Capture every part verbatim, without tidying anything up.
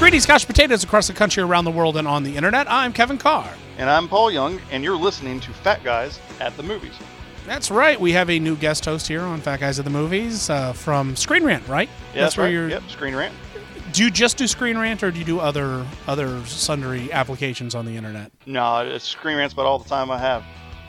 Greetings, Scotch potatoes across the country, around the world, and on the internet. I'm Kevin Carr. And I'm Paul Young, and you're listening to Fat Guys at the Movies. That's right. We have a new guest host here on Fat Guys at the Movies uh, from Screen Rant, right? Yeah, that's, that's where right. You're. Yep, Screen Rant. Do you just do Screen Rant, or do you do other other sundry applications on the internet? No, it's Screen Rant's about all the time I have.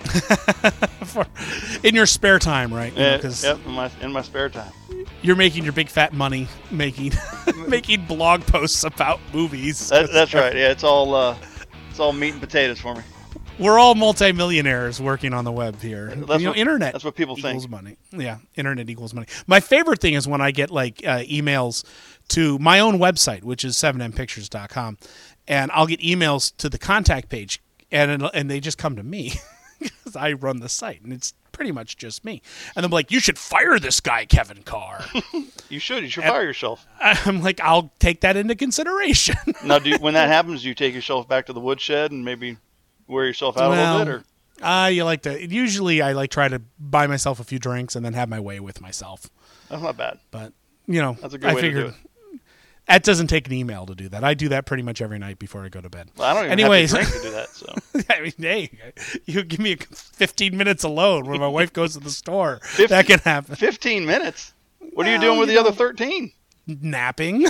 For, in your spare time, right? Yeah, you know, yep, in my in my spare time. You're making your big fat money making making blog posts about movies. That, that's right. Yeah, it's all uh, it's all meat and potatoes for me. We're all multimillionaires working on the web here. That's you know, what, internet. That's what people equals think. Money. Yeah, internet equals money. My favorite thing is when I get like uh, emails to my own website, which is seven m pictures dot com, and I'll get emails to the contact page, and and they just come to me because I run the site, and it's pretty much just me. And I'm like, you should fire this guy, Kevin Carr. You should. You should and fire yourself. I'm like, I'll take that into consideration. Now, do you, when that happens, do you take yourself back to the woodshed and maybe wear yourself out well, a little bit? Or uh, you like to. Usually, I like try to buy myself a few drinks and then have my way with myself. That's not bad. But you know, that's a good I way figured, to do it. That doesn't take an email to do that. I do that pretty much every night before I go to bed. Well, I don't even Anyways, have to drink to do that. So I mean, hey, you give me fifteen minutes alone when my wife goes to the store. fifteen, that can happen. Fifteen minutes. What well, are you doing with you the know, other thirteen? Napping.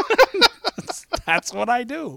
that's, that's what I do.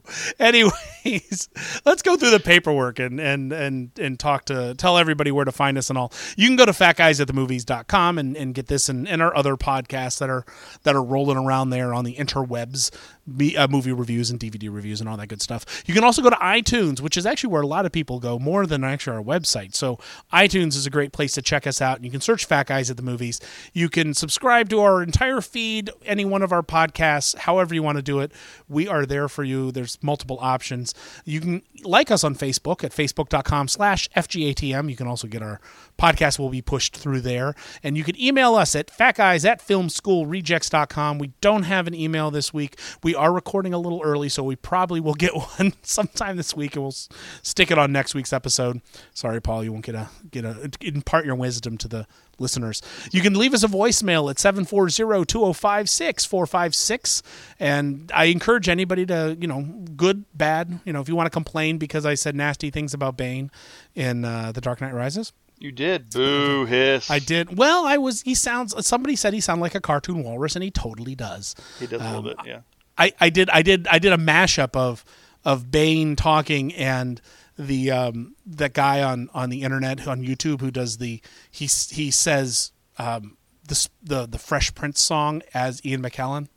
Anyways, let's go through the paperwork and, and, and, and talk to tell everybody where to find us and all. You can go to fat guys at the movies dot com and, and get this and, and our other podcasts that are that are rolling around there on the interwebs, be, uh, movie reviews and D V D reviews and all that good stuff. You can also go to iTunes, which is actually where a lot of people go, more than actually our website. So iTunes is a great place to check us out. You can search Fat Guys at the Movies. You can subscribe to our entire feed, any one of our podcasts, however you want to do it. We are there for you. There's multiple options. You can like us on Facebook at facebook dot com slash F G A T M. You can also get our podcast will be pushed through there. And you can email us at fatguys at film school rejects dot com. We don't have an email this week. We are recording a little early, so we probably will get one sometime this week, and we'll s- stick it on next week's episode. Sorry, Paul, you won't get a get a impart your wisdom to the listeners. You can leave us a voicemail at seven four zero, two zero five, six four five six, and I encourage anybody to, you know, good, bad, you know, if you want to complain because I said nasty things about Bane in uh, The Dark Knight Rises. You did. Boo, hiss. I did. Well, I was, he sounds, somebody said he sounded like a cartoon walrus, and he totally does. He does a um, little bit, yeah. I, I did, I did, I did a mashup of, of Bane talking and the, um, that guy on, on the internet, on YouTube, who does the, he, he says, um, the, the, the Fresh Prince song as Ian McKellen.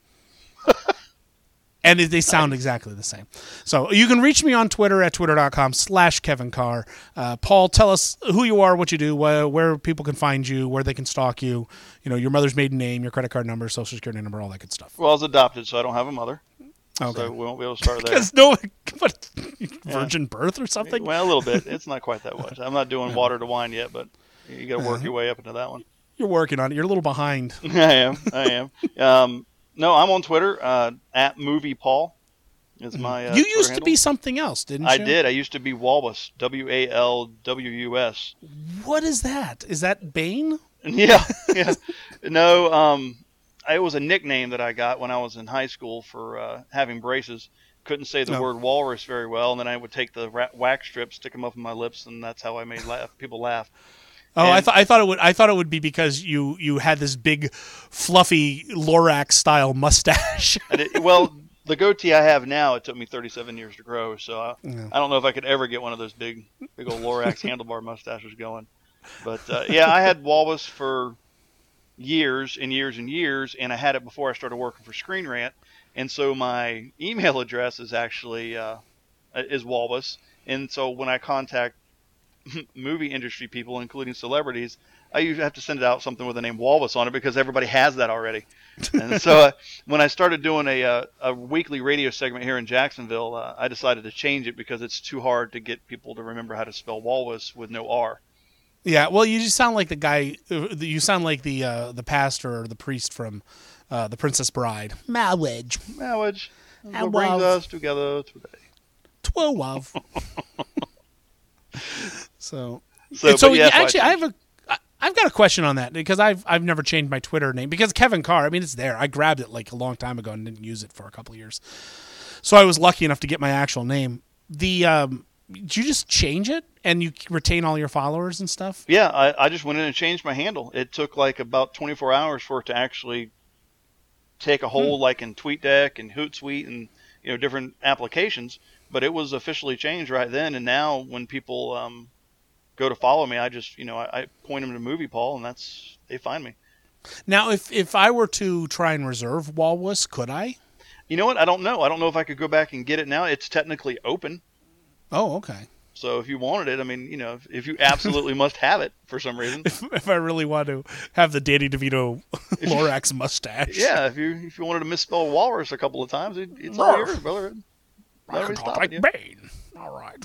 And they sound exactly the same. So you can reach me on Twitter at twitter dot com slash Kevin Carr. Uh, Paul, tell us who you are, what you do, where, where people can find you, where they can stalk you, you know, your mother's maiden name, your credit card number, social security number, all that good stuff. Well, I was adopted, so I don't have a mother. Okay. So we won't be able to start there. Because no, what, virgin yeah. birth or something? Well, a little bit. It's not quite that much. I'm not doing water to wine yet, but you got to work uh, your way up into that one. You're working on it. You're a little behind. I am. I am. Um, no, I'm on Twitter, uh, at MoviePaul. Is my, uh, you Twitter used handle. to be something else, didn't you? I did. I used to be Walbus, W A L W U S. What is that? Is that Bane? Yeah. yeah. No, um, it was a nickname that I got when I was in high school for uh, having braces. Couldn't say the no. word walrus very well, and then I would take the ra- wax strips, stick them up in my lips, and that's how I made laugh, people laugh. Oh, and, I thought I thought it would. I thought it would be because you, you had this big, fluffy Lorax style mustache. and it, well. The goatee I have now, it took me thirty-seven years to grow, so I, yeah. I don't know if I could ever get one of those big, big old Lorax handlebar mustaches going. But uh, yeah, I had Walrus for years and years and years, and I had it before I started working for Screen Rant, and so my email address is actually uh, is Walrus, and so when I contact movie industry people, including celebrities, I usually have to send it out something with the name Walrus on it because everybody has that already. And so uh, when I started doing a uh, a weekly radio segment here in Jacksonville, uh, I decided to change it because it's too hard to get people to remember how to spell walrus with no R. Yeah, well, you just sound like the guy. You sound like the uh, the pastor or the priest from uh, The Princess Bride. Marriage, marriage, what brings us together today? Twelve. so, so, so yeah, actually, I, I have a. I've got a question on that because I've I've never changed my Twitter name because Kevin Carr. I mean, it's there. I grabbed it like a long time ago and didn't use it for a couple of years. So I was lucky enough to get my actual name. The um, did you just change it and you retain all your followers and stuff? Yeah, I, I just went in and changed my handle. It took like about twenty-four hours for it to actually take a hold, hmm. like in TweetDeck and Hootsuite and you know different applications. But it was officially changed right then. And now when people um, go to follow me, I just you know I, I point them to Movie Paul, and that's they find me. Now, if if I were to try and reserve Walrus, could I? You know what? I don't know. I don't know if I could go back and get it now. It's technically open. Oh, okay. So if you wanted it, I mean, you know, if, if you absolutely must have it for some reason. If, if I really want to have the Danny DeVito Lorax mustache. Yeah, if you if you wanted to misspell walrus a couple of times, it, it's all yours, brother. I can talk like Bane. All right.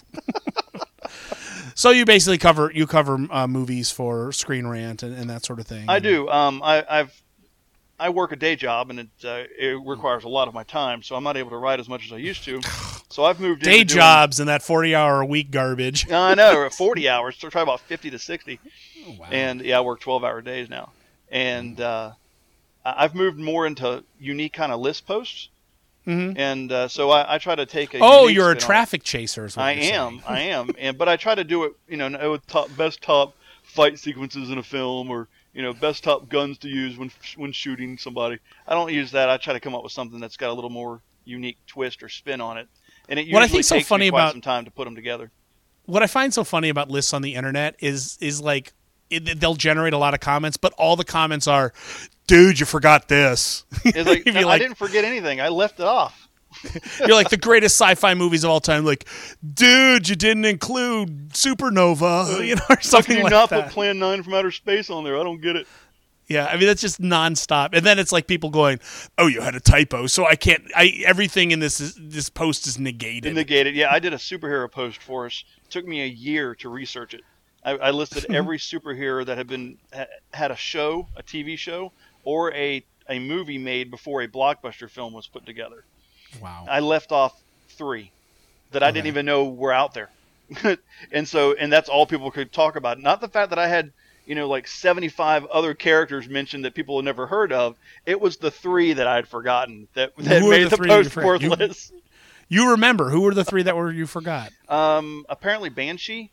So you basically cover you cover uh, movies for Screen Rant and, and that sort of thing. I do. Um, I, I've I work a day job, and it uh, it requires a lot of my time, so I'm not able to write as much as I used to. So I've moved day into jobs doing, and that forty hour a week garbage. I know, forty hours. So try about fifty to sixty. Oh, wow. And yeah, I work twelve hour days now, and uh, I've moved more into unique kind of list posts. Mm-hmm. And uh, so I, I try to take a. Oh, you're a traffic chaser. Is what I you're am, saying. I am, and but I try to do it, you know, with top best top fight sequences in a film, or you know, best top guns to use when when shooting somebody. I don't use that. I try to come up with something that's got a little more unique twist or spin on it, and it usually what I think so takes funny me quite about, some time to put them together. What I find so funny about lists on the internet is is like it, they'll generate a lot of comments, but all the comments are, "Dude, you forgot this." It's like, I like, I didn't forget anything. I left it off. You're like the greatest sci-fi movies of all time. Like, dude, you didn't include Supernova, you know, or something like that. How can you not put Plan nine from Outer Space on there? I don't get it. Yeah, I mean that's just nonstop, and then it's like people going, "Oh, you had a typo, so I can't." I everything in this is, this post is negated. Negated. Yeah, I did a superhero post for us. It took me a year to research it. I, I listed every superhero that had been had a show, a T V show, or a a movie made before a blockbuster film was put together. Wow. I left off three that I okay. didn't even know were out there. and so, and that's all people could talk about. Not the fact that I had, you know, like seventy-five other characters mentioned that people had never heard of. It was the three that I had forgotten that, that made the, the post worthless. You, you remember, who were the three that were you forgot? Um, apparently Banshee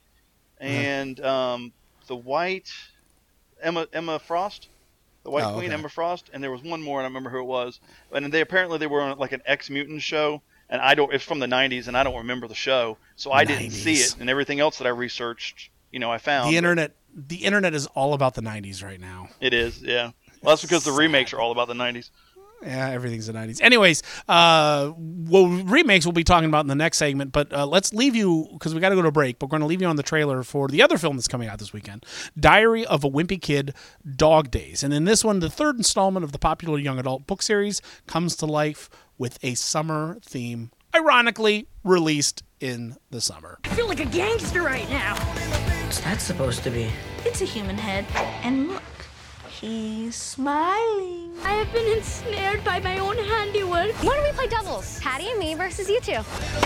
and uh-huh. um, the White, Emma, Emma Frost. The White oh, Queen, okay. Emma Frost, and there was one more, and I remember who it was. And they apparently they were on like an X-Mutant show, and I don't. It's from the nineties, and I don't remember the show, so I nineties. Didn't see it. And everything else that I researched, you know, I found the internet. The internet is all about the nineties right now. It is, yeah. Well, that's because the remakes are all about the nineties. Yeah, everything's the nineties. Anyways, uh, well, remakes we'll be talking about in the next segment, but uh, let's leave you, because we got to go to a break, but we're going to leave you on the trailer for the other film that's coming out this weekend, Diary of a Wimpy Kid, Dog Days. And in this one, the third installment of the popular young adult book series comes to life with a summer theme, ironically released in the summer. I feel like a gangster right now. What's that supposed to be? It's a human head. And look. He's smiling. I have been ensnared by my own handiwork. Why don't we play doubles? Patty and me versus you two.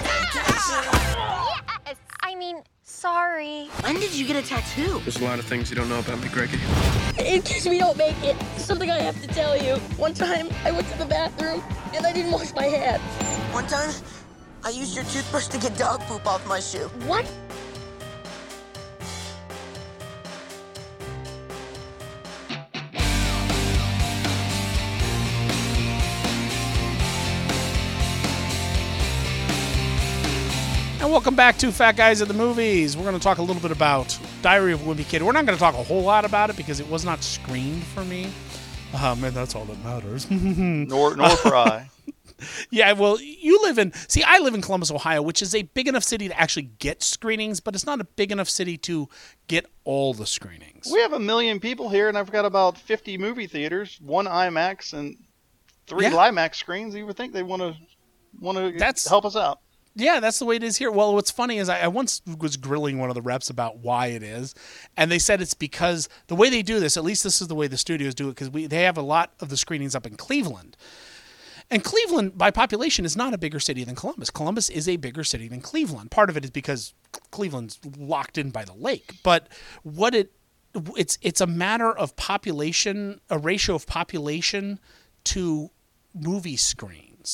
Yes! I mean, sorry. When did you get a tattoo? There's a lot of things you don't know about me, Greggy. In case we don't make it, something I have to tell you. One time, I went to the bathroom, and I didn't wash my hands. One time, I used your toothbrush to get dog poop off my shoe. What? And welcome back to Fat Guys at the Movies. We're going to talk a little bit about Diary of a Wimpy Kid. We're not going to talk a whole lot about it because it was not screened for me. Um, and that's all that matters. nor, nor for I. Yeah, well, you live in... See, I live in Columbus, Ohio, which is a big enough city to actually get screenings, but it's not a big enough city to get all the screenings. We have a million people here, and I've got about fifty movie theaters, one IMAX, and three yeah. LIMAX screens. You would think they want to want to help us out. Yeah, that's the way it is here. Well, what's funny is I, I once was grilling one of the reps about why it is, and they said it's because the way they do this, at least this is the way the studios do it, because we they have a lot of the screenings up in Cleveland. And Cleveland, by population, is not a bigger city than Columbus. Columbus is a bigger city than Cleveland. Part of it is because Cleveland's locked in by the lake. But what it it's it's a matter of population, a ratio of population to movie screens.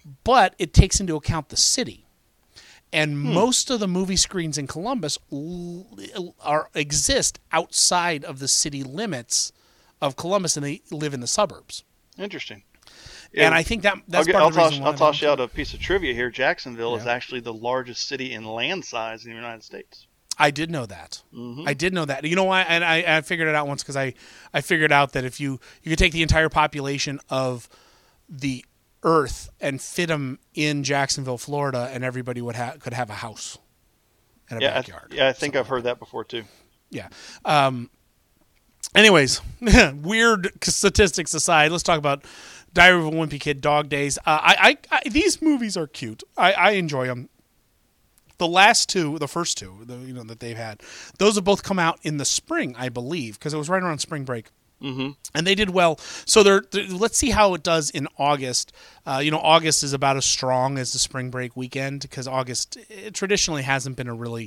but it takes into account the city. And Hmm. most of the movie screens in Columbus l- are exist outside of the city limits of Columbus, and they live in the suburbs. Interesting. And I think that that's I'll, get, part I'll, of the reason toss, why I'll they toss you don't out a piece of trivia here. Jacksonville is Yeah. actually the largest city in land size in the United States. I did know that. Mhm. I did know that. You know why? And I, I figured it out once because I, I figured out that if you you could take the entire population of the Earth and fit them in Jacksonville, Florida, and everybody would have could have a house and a Yeah, I, backyard. yeah, I think I've heard that before too. Yeah. Um, anyways, weird statistics aside, let's talk about Diary of a Wimpy Kid, Dog Days. Uh, I, I, I, these movies are cute. I, I enjoy them. The last two, the first two, the, you know that they've had, those have both come out in the spring, I believe, because it was right around spring break. Mm-hmm. And they did well. So they're, they're, let's see how it does in August. Uh, you know, August is about as strong as the spring break weekend because August it traditionally hasn't been a really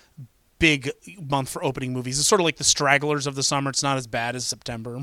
big month for opening movies. It's sort of like the stragglers of the summer. It's not as bad as September.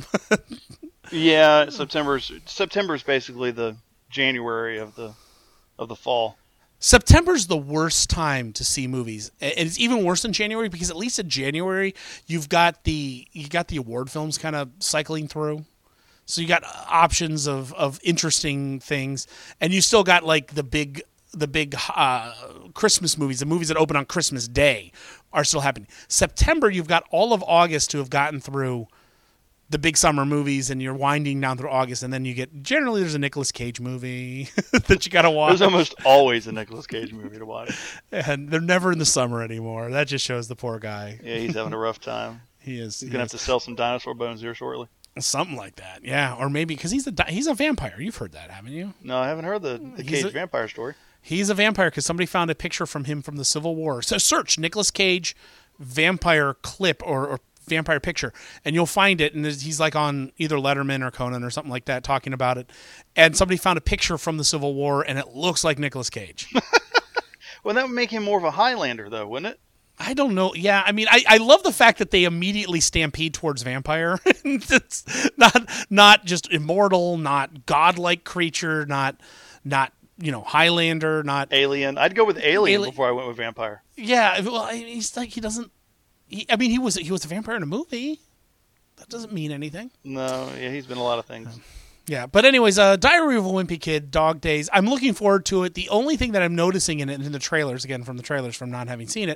Yeah, September's September's basically the January of the of the fall. September's the worst time to see movies, and it's even worse than January because at least in January you've got the you got the award films kind of cycling through, so you got options of of interesting things, and you still got like the big the big uh, Christmas movies, the movies that open on Christmas Day, are still happening. September, you've got all of August to have gotten through the big summer movies, and you're winding down through August, and then you get generally there's a Nicolas Cage movie that you got to watch. There's almost always a Nicolas Cage movie to watch. And they're never in the summer anymore. That just shows the poor guy. Yeah, he's having a rough time. He is. He's he gonna is. have to sell some dinosaur bones here shortly. Something like that. Yeah, or maybe because he's a di- he's a vampire. You've heard that, haven't you? No, I haven't heard the, the He's Cage a- vampire story. He's a vampire because somebody found a picture from him from the Civil War. So search Nicolas Cage vampire clip or, or vampire picture, and you'll find it. And there's- he's like on either Letterman or Conan or something like that talking about it. And somebody found a picture from the Civil War, and it looks like Nicolas Cage. Well, that would make him more of a Highlander, though, wouldn't it? I don't know. Yeah, I mean, I, I love the fact that they immediately stampede towards vampire. It's not not just immortal, not godlike creature, not not you know Highlander, not Alien. I'd go with Alien Ali- before I went with vampire. yeah. Well, I- he's like he doesn't. He, I mean, he was he was a vampire in a movie. That doesn't mean anything. No, yeah, he's been a lot of things. Yeah, but anyways, uh, Diary of a Wimpy Kid, Dog Days. I'm looking forward to it. The only thing that I'm noticing in it, in the trailers, again from the trailers from not having seen it,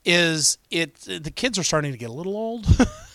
is it the kids are starting to get a little old.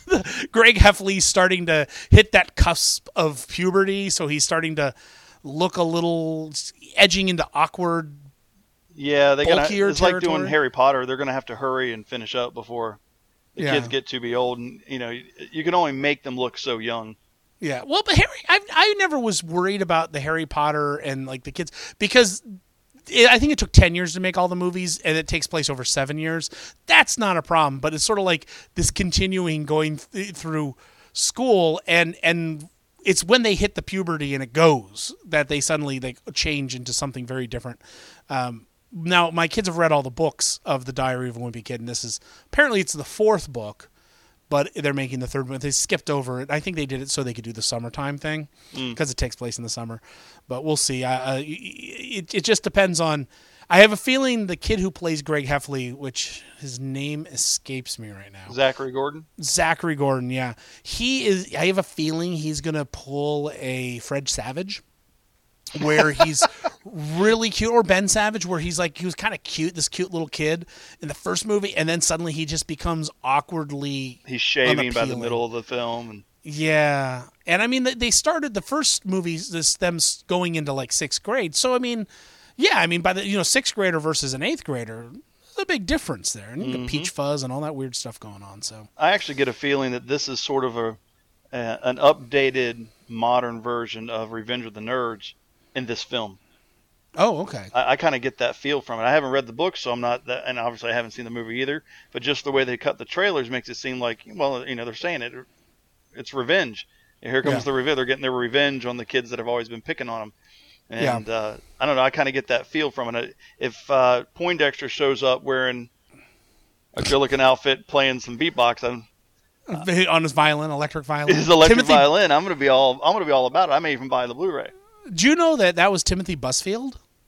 Greg Heffley's starting to hit that cusp of puberty, so he's starting to look a little edging into awkward. Yeah, they gotta. Bulkier It's like doing territory. Harry Potter. They're gonna have to hurry and finish up before the Yeah. kids get to be old. And you know, you can only make them look so young. Yeah, well, but Harry, I I never was worried about the Harry Potter and like the kids because it, I think it took ten years to make all the movies, and it takes place over seven years. That's not a problem, but it's sort of like this continuing going th- through school, and and it's when they hit the puberty and it goes that they suddenly they change into something very different. Um, now, my kids have read all the books of the Diary of a Wimpy Kid, and this is apparently it's the fourth book. But they're making the third one. They skipped over it. I think they did it so they could do the summertime thing because Mm. it takes place in the summer. But we'll see. Uh, uh, it, it just depends on. I have a feeling the kid who plays Greg Heffley, which his name escapes me right now, Zachary Gordon. Zachary Gordon. Yeah, he is. I have a feeling he's gonna pull a Fred Savage, where he's really cute, or Ben Savage, where he's like he was kind of cute, this cute little kid in the first movie, and then suddenly he just becomes awkwardly. He's shaving by the unappealing. middle of the film, and Yeah, and I mean they- they started the first movies this them s- going into like sixth grade, so I mean, yeah, I mean by the you know sixth grader versus an eighth grader, there's a big difference there, and you Mhm. get peach fuzz and all that weird stuff going on. So I actually get a feeling that this is sort of a uh, an updated, modern version of Revenge of the Nerds in this film. oh okay, I, I kind of get that feel from it. I haven't read the book, so I'm not that, and obviously I haven't seen the movie either. But just the way they cut the trailers makes it seem like, well, you know, they're saying it, it's revenge. Here comes Yeah. the revenge. They're getting their revenge on the kids that have always been picking on them. Yeah. And uh, I don't know. I kind of get that feel from it. If uh, Poindexter shows up wearing a good-looking outfit, playing some beatbox on on his violin, electric violin, his electric Timothy, violin, I'm gonna be all I'm gonna be all about it. I may even buy the Blu-ray. Do you know that that was Timothy Busfield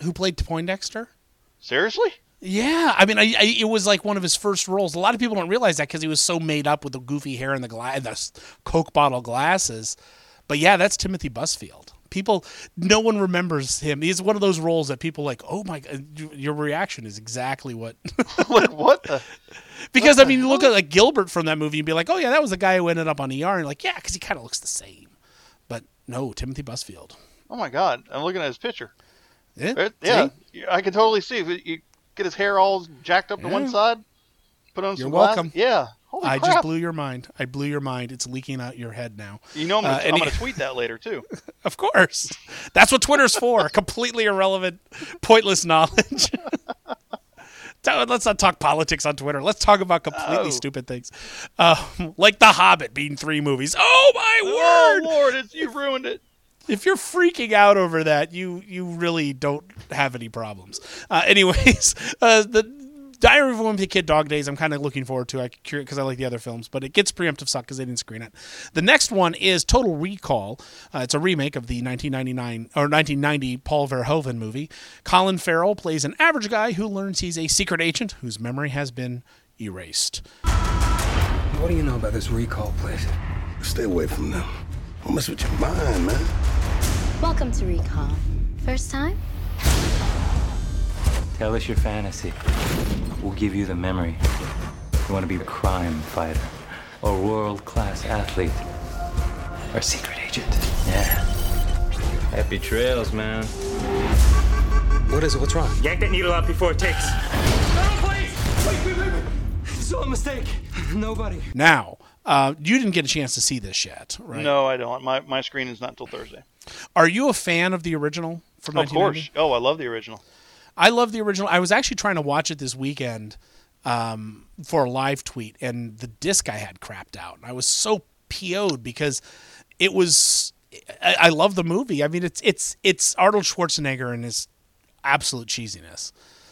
who played Poindexter. Seriously? Yeah, I mean, I, I, it was like one of his first roles. A lot of people don't realize that because he was so made up with the goofy hair and the, gla- and the Coke bottle glasses. But yeah, that's Timothy Busfield. People, no one remembers him. He's one of those roles that people like, oh my God, your reaction is exactly what. Like, what the? Because, what I mean, you hell? look at like Gilbert from that movie and be like, oh yeah, that was the guy who ended up on E R. And like, yeah, because he kind of looks the same. But no, Timothy Busfield. Oh my God, I'm looking at his picture. Yeah, It- yeah, I can totally see. If you get his hair all jacked up to Yeah. one side, put on You're some welcome. glasses. Yeah. Holy I crap. just blew your mind. I blew your mind. It's leaking out your head now. You know I'm gonna, Uh, and I'm he- gonna tweet that later too. Of course. That's what Twitter's for. Completely irrelevant, pointless knowledge. Don't- Let's not talk politics on Twitter. Let's talk about completely Oh. stupid things. Um, like The Hobbit being three movies. Oh, my Oh word! Lord, it's, you ruined it. If you're freaking out over that, you you really don't have any problems. Uh, anyways, uh, the Diary of a Wimpy Kid, Dog Days, I'm kind of looking forward to because I like the other films, but it gets preemptive suck because they didn't screen it. The next one is Total Recall. Uh, it's a remake of the nineteen ninety-nine or nineteen ninety Paul Verhoeven movie. Colin Farrell plays an average guy who learns he's a secret agent whose memory has been erased. What do you know about this recall place? Stay away from them. Don't mess with your mind, man. Welcome to Recall. First time? Tell us your fantasy. We'll give you the memory. You want to be a crime fighter, or world-class athlete, or secret agent. Yeah. Happy trails, man. What is it? What's wrong? Yank that needle out before it takes. No, please! Wait, wait, wait, wait. It's all a mistake. Nobody. Now, uh, you didn't get a chance to see this yet, right? No, I don't. My my screen is not until Thursday. Are you a fan of the original from Of nineteen ninety? course. Oh, I love the original. I love the original. I was actually trying to watch it this weekend um, for a live tweet, and the disc I had crapped out. I was so P O'd because it was. I, I love the movie. I mean, it's it's it's Arnold Schwarzenegger and his absolute cheesiness.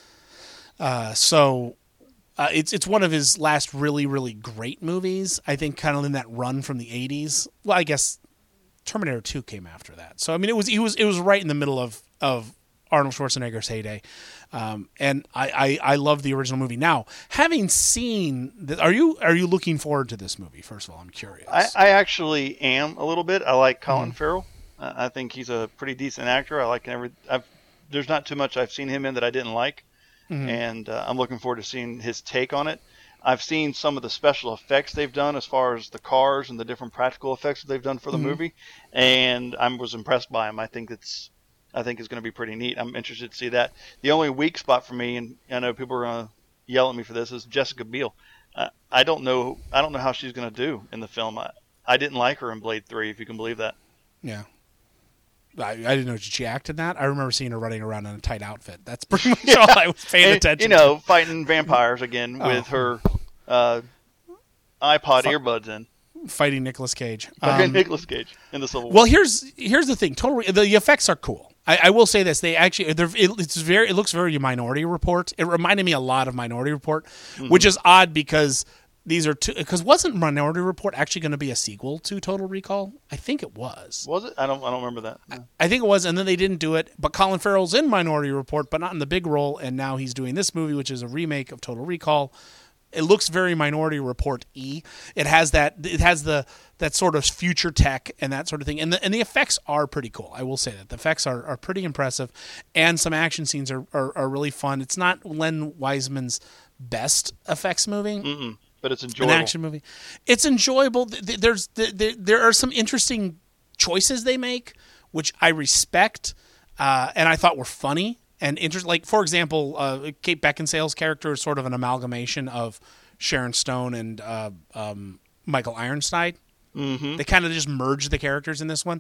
Uh, so uh, it's it's one of his last really really great movies. I think kind of in that run from the eighties. Well, I guess Terminator two came after that. So I mean, it was he was it was right in the middle of of Arnold Schwarzenegger's heyday, um, and I, I I love the original movie. Now, having seen, the, are you are you looking forward to this movie? First of all, I'm curious. I, I actually am a little bit. I like Colin mm. Farrell. Uh, I think he's a pretty decent actor. I like every. I've, there's not too much I've seen him in that I didn't like, mm-hmm. and uh, I'm looking forward to seeing his take on it. I've seen some of the special effects they've done as far as the cars and the different practical effects that they've done for the mm-hmm. movie, and I was impressed by them. I think it's. I think it's going to be pretty neat. I'm interested to see that. The only weak spot for me, and I know people are going to yell at me for this, is Jessica Biel. Uh, I don't know. I don't know how she's going to do in the film. I, I didn't like her in Blade Three, if you can believe that. Yeah, I, I didn't know she acted that. I remember seeing her running around in a tight outfit. That's pretty much yeah. all I was paying and, attention. You know, to. fighting vampires again oh. with her uh, iPod F- earbuds in. Fighting Nicolas Cage. Fighting um, Nicolas Cage in the Civil War. Well, here's here's the thing. Totally, the effects are cool. I, I will say this: they actually, they're, it, it's very, it looks very Minority Report. It reminded me a lot of Minority Report, mm-hmm. which is odd because these are two. Because wasn't Minority Report actually going to be a sequel to Total Recall? I think it was. Was it? I don't. I don't remember that. No. I, I think it was, and then they didn't do it. But Colin Farrell's in Minority Report, but not in the big role, and now he's doing this movie, which is a remake of Total Recall. It looks very Minority Report-y. It has that. It has the that sort of future tech and that sort of thing. And the and the effects are pretty cool. I will say that the effects are, are pretty impressive, and some action scenes are, are, are really fun. It's not Len Wiseman's best effects movie, Mm-mm, but it's enjoyable. An action movie. It's enjoyable. There's there, there are some interesting choices they make, which I respect, uh, and I thought were funny. And interest, like for example, uh, Kate Beckinsale's character is sort of an amalgamation of Sharon Stone and uh, um, Michael Ironside. Mm-hmm. They kind of just merged the characters in this one.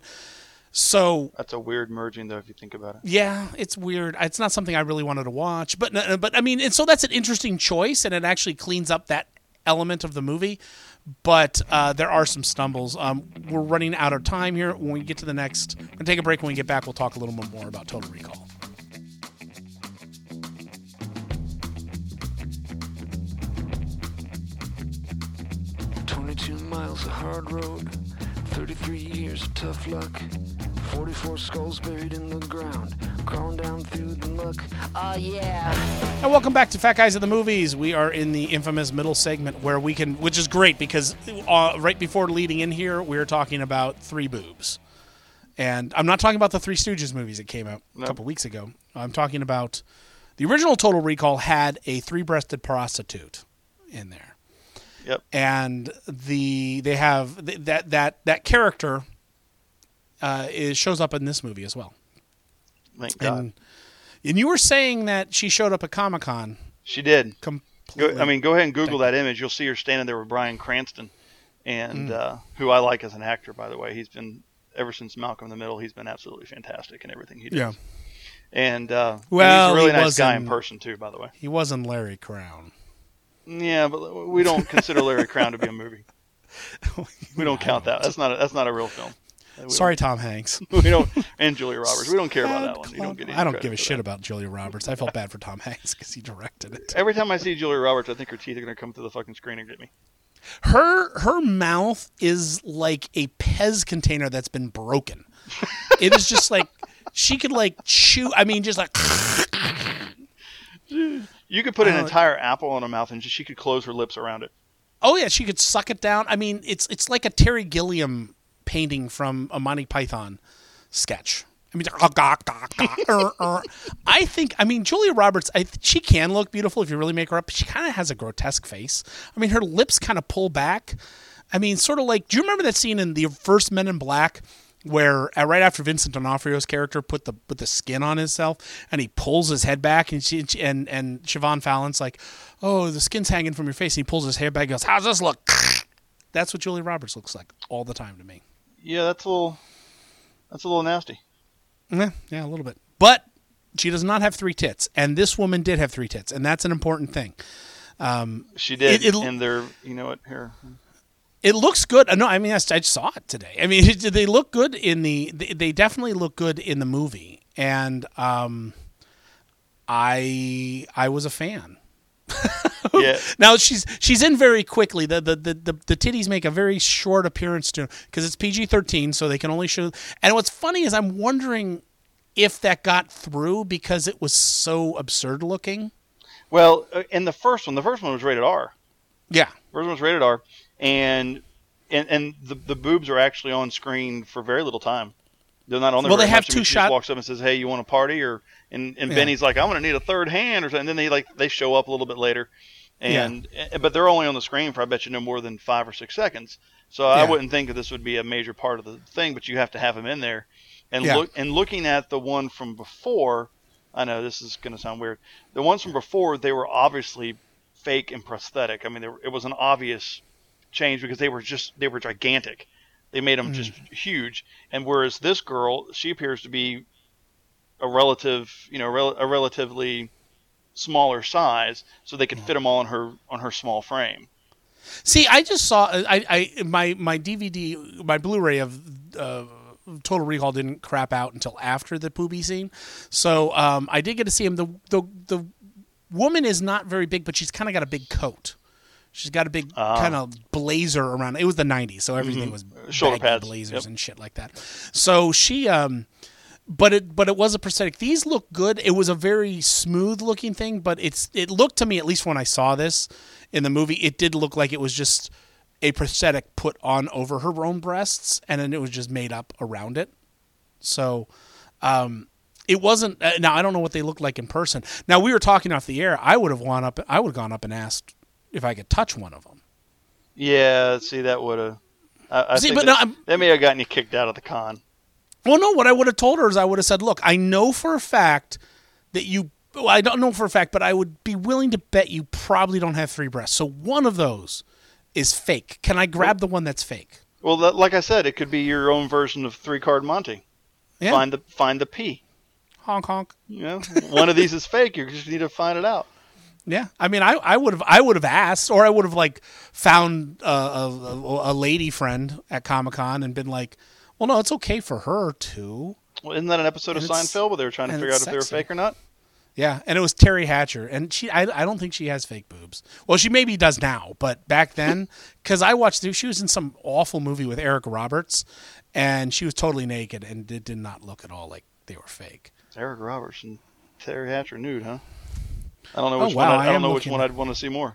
So that's a weird merging, though, if you think about it. Yeah, it's weird. It's not something I really wanted to watch, but but I mean, and so that's an interesting choice, and it actually cleans up that element of the movie. But uh, there are some stumbles. Um, we're running out of time here. When we get to the next, we're gonna take a break. When we get back, we'll talk a little bit more about Total Recall. twenty-two miles of hard road, thirty-three years of tough luck, forty-four skulls buried in the ground, crawling down through the muck. Oh yeah. And welcome back to Fat Guys at the Movies. We are in the infamous middle segment where we can, which is great because uh, right before leading in here, we were talking about three boobs. And I'm not talking about the Three Stooges movies that came out no. a couple weeks ago. I'm talking about the original Total Recall had a three-breasted prostitute in there. Yep. And the they have th- that that that character uh, is shows up in this movie as well. Thank God. And, and you were saying that she showed up at Comic-Con. She did. Completely. Go, I mean, go ahead and Google that image. You'll see her standing there with Bryan Cranston, and mm. uh, who I like as an actor, by the way. He's been ever since Malcolm in the Middle. He's been absolutely fantastic in everything he does. Yeah. And uh, well, and he's a really he nice guy in person too, by the way. He wasn't Larry Crown. Yeah, but we don't consider Larry Crown to be a movie. We don't count that. That's not a, that's not a real film. We Sorry, Tom Hanks. We don't, and Julia Roberts. We don't care about that one. You don't get any I don't give a shit that. about Julia Roberts. I felt bad for Tom Hanks because he directed it. Every time I see Julia Roberts, I think her teeth are going to come through the fucking screen and get me. Her her mouth is like a Pez container that's been broken. It is just like she could like chew. I mean, just like. You could put an entire apple in her mouth and she could close her lips around it. Oh yeah, she could suck it down. I mean, it's it's like a Terry Gilliam painting from a Monty Python sketch. I mean, I think, I mean, Julia Roberts, I she can look beautiful if you really make her up, but she kind of has a grotesque face. I mean, her lips kind of pull back. I mean, sort of like, do you remember that scene in the first Men in Black where uh, right after Vincent D'Onofrio's character put the put the skin on himself and he pulls his head back and she, and and Siobhan Fallon's like, oh, the skin's hanging from your face. And he pulls his hair back and goes, how's this look? That's what Julia Roberts looks like all the time to me. Yeah, that's a little, that's a little nasty. Yeah, yeah, a little bit. But she does not have three tits, and this woman did have three tits, and that's an important thing. Um, she did, it, it, and they're, you know what, here. It looks good. No, I mean, I, I saw it today. I mean, they look good in the, they, they definitely look good in the movie, and um, I I was a fan. Yeah. Now she's she's in very quickly. The the, the, the, the titties make a very short appearance to because it's P G thirteen, so they can only show. And what's funny is I'm wondering if that got through because it was so absurd looking. Well, in the first one, the first one was rated R. Yeah, the first one was rated R, and and and the the boobs are actually on screen for very little time. They're not on there. Well, they have much. two She shots. just walks up and says, "Hey, you want a party?" Or and and Yeah. Benny's like, "I'm going to need a third hand," or something. And then they like they show up a little bit later, and yeah. but they're only on the screen for I bet you no more than five or six seconds. So I Yeah. wouldn't think that this would be a major part of the thing, but you have to have them in there. And Yeah. look and looking at the one from before, I know this is going to sound weird. The ones from before, they were obviously fake and prosthetic. I mean, they were, it was an obvious change because they were just they were gigantic. They made them mm. just huge. And whereas this girl, she appears to be a relative, you know, rel- a relatively smaller size, so they could fit them all on her on her small frame. See, I just saw I, I my my D V D, my Blu-ray of uh, Total Recall didn't crap out until after the poopy scene, so um, I did get to see him. The the the woman is not very big, but she's kind of got a big coat. She's got a big uh, kind of blazer around. It was the nineties, so everything mm-hmm. was shoulder pads, blazers yep. and shit like that. So she, um, but it but it was a prosthetic. These look good. It was a very smooth looking thing, but it's it looked to me, at least when I saw this in the movie, it did look like it was just a prosthetic put on over her own breasts, and then it was just made up around it. So. Um, It wasn't. Uh, now I don't know what they look like in person. Now we were talking off the air. I would have gone up. I would have gone up and asked if I could touch one of them. Yeah, see, that would have. I, I see, think but that, no, that may have gotten you kicked out of the con. Well, no. What I would have told her is I would have said, "Look, I know for a fact that you. Well, I don't know for a fact, but I would be willing to bet you probably don't have three breasts. So one of those is fake. Can I grab the one that's fake?" Well, that, like I said, it could be your own version of three card Monty. Yeah. Find the find the P. Honk honk. You know, one of these is fake. You just need to find it out. Yeah, I mean, I, I would have I would have asked, or I would have like found a, a, a lady friend at Comic-Con and been like, "Well, no, it's okay for her to." Well, isn't that an episode and of Seinfeld where they were trying to figure out if sexy. they were fake or not? Yeah, and it was Terry Hatcher, and she I, I don't think she has fake boobs. Well, she maybe does now, but back then, because I watched, she was in some awful movie with Eric Roberts, and she was totally naked, and it did not look at all like they were fake. Eric Roberts and Terry Hatcher nude, huh? I don't know which oh, wow, one. I, I I don't know which looking... one I'd want to see more.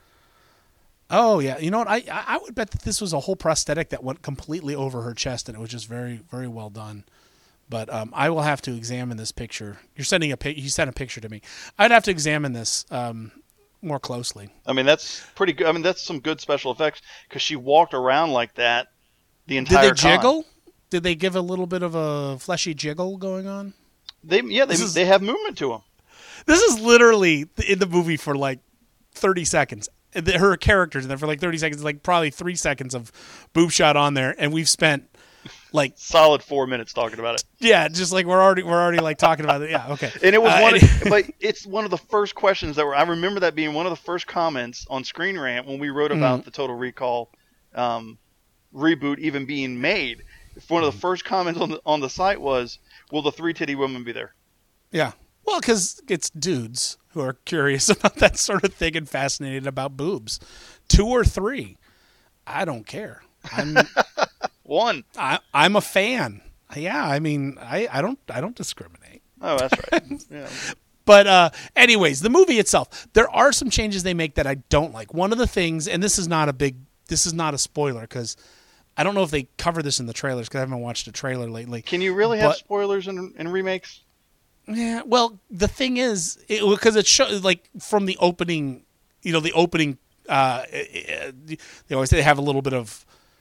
Oh yeah, you know what? I I would bet that this was a whole prosthetic that went completely over her chest, and it was just very very well done. But um, I will have to examine this picture. You're sending a pic. You sent a picture to me. I'd have to examine this um, more closely. I mean, that's pretty good. I mean, that's some good special effects because she walked around like that the entire time. Did they jiggle? Did they give a little bit of a fleshy jiggle going on? They yeah, they is, they have movement to them. This is literally in the movie for like thirty seconds. Her character's in there for like thirty seconds, like probably three seconds of boob shot on there, and we've spent like solid four minutes talking about it. Yeah, just like we're already we're already like talking about it. Yeah, okay. And it was uh, one, of, and, but it's one of the first questions that were. I remember that being one of the first comments on Screen Rant when we wrote about mm. the Total Recall um, reboot even being made. One of the first comments on the on the site was, "Will the three titty woman be there?" Yeah. Well, because it's dudes who are curious about that sort of thing and fascinated about boobs. Two or three, I don't care. I'm one. I, I'm a fan. Yeah, I mean, I, I don't I don't discriminate. Oh, that's right. Yeah. But uh, anyways, the movie itself, there are some changes they make that I don't like. One of the things, and this is not a big, this is not a spoiler because I don't know if they cover this in the trailers because I haven't watched a trailer lately. Can you really but, have spoilers in, in remakes? Yeah, well, the thing is, because it, it shows like from the opening, you know, the opening. Uh, they always say they have a little bit of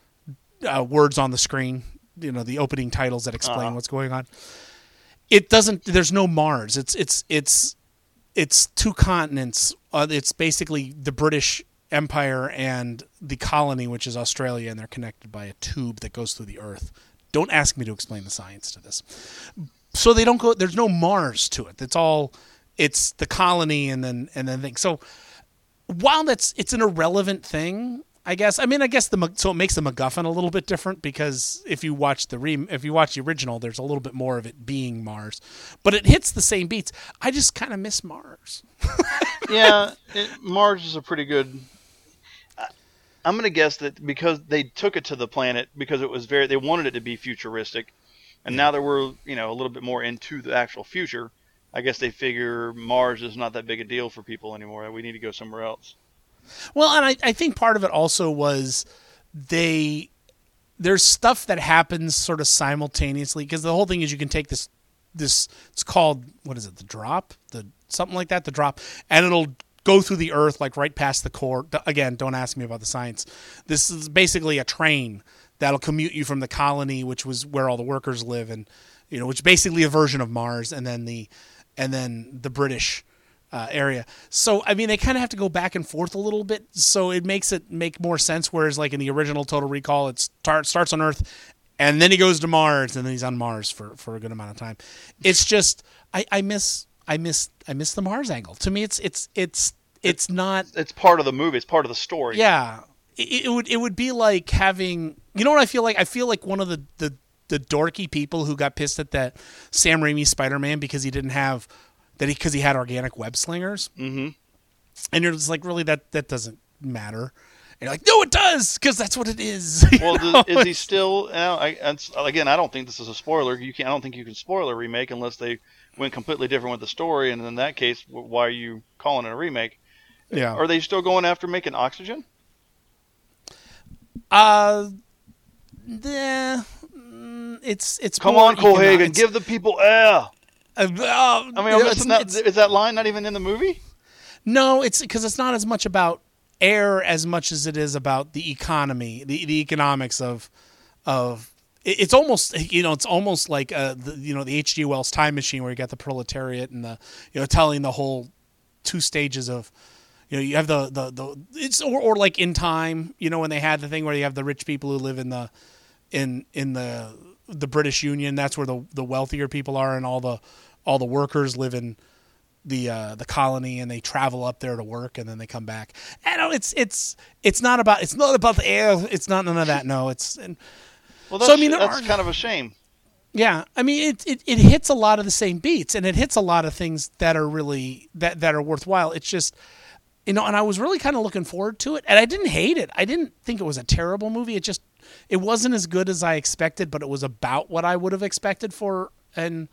uh, words on the screen. You know, the opening titles that explain uh-huh. what's going on. It doesn't. There's no Mars. It's it's it's it's two continents. Uh, it's basically the British Empire and the colony, which is Australia, and they're connected by a tube that goes through the Earth. Don't ask me to explain the science to this. So they don't go. There's no Mars to it. It's all. It's the colony and then and then things. So while that's it's an irrelevant thing, I guess. I mean, I guess the so it makes the MacGuffin a little bit different because if you watch the re if you watch the original, there's a little bit more of it being Mars, but it hits the same beats. I just kind of miss Mars. yeah, it, Mars is a pretty good. I, I'm gonna guess that because they took it to the planet because it was very they wanted it to be futuristic. And now that we're, you know, a little bit more into the actual future, I guess they figure Mars is not that big a deal for people anymore. We need to go somewhere else. Well, and I, I think part of it also was they there's stuff that happens sort of simultaneously because the whole thing is you can take this this it's called what is it the drop the something like that the drop and it'll go through the Earth like right past the core. Again, don't ask me about the science. This is basically a train that'll commute you from the colony, which was where all the workers live, and you know, which is basically a version of Mars, and then the, and then the British uh, area. So I mean, they kind of have to go back and forth a little bit, so it makes it make more sense. Whereas, like in the original Total Recall, it start, starts on Earth, and then he goes to Mars, and then he's on Mars for, for a good amount of time. It's just I, I miss I miss I miss the Mars angle. To me, it's it's it's it's not. It's part of the movie. It's part of the story. Yeah. It, it would it would be like having you know what I feel like I feel like one of the, the, the dorky people who got pissed at that Sam Raimi Spider-Man because he didn't have that because he, he had organic web slingers, mm-hmm. and you're just like really that that doesn't matter. And you're like, no, it does because that's what it is. Well, does, is he still? You know, I, again, I don't think this is a spoiler. You can I don't think you can spoil a remake unless they went completely different with the story, and in that case, why are you calling it a remake? Yeah. Are they still going after making Oxygen? Uh, yeah, it's it's. Come on, Cole Hagen, give the people air. Uh, uh, I mean, I'm missing that. Is that line not even in the movie? No, it's because it's not as much about air as much as it is about the economy, the the economics of of. It's almost you know it's almost like uh the, you know the H G Wells Time Machine where you got the proletariat and the you know telling the whole two stages of. You know, you have the, the, the it's or, or like In Time, you know, when they had the thing where you have the rich people who live in the in in the the British Union, that's where the, the wealthier people are, and all the all the workers live in the uh, the colony, and they travel up there to work, and then they come back. I know it's it's it's not about it's not about the air. It's not none of that. No, it's and well, that's, so I mean, that's are, kind of a shame. Yeah, I mean, it, it it hits a lot of the same beats, and it hits a lot of things that are really that that are worthwhile. It's just, you know, and I was really kind of looking forward to it, and I didn't hate it. I didn't think it was a terrible movie. It just it wasn't as good as I expected, but it was about what I would have expected for an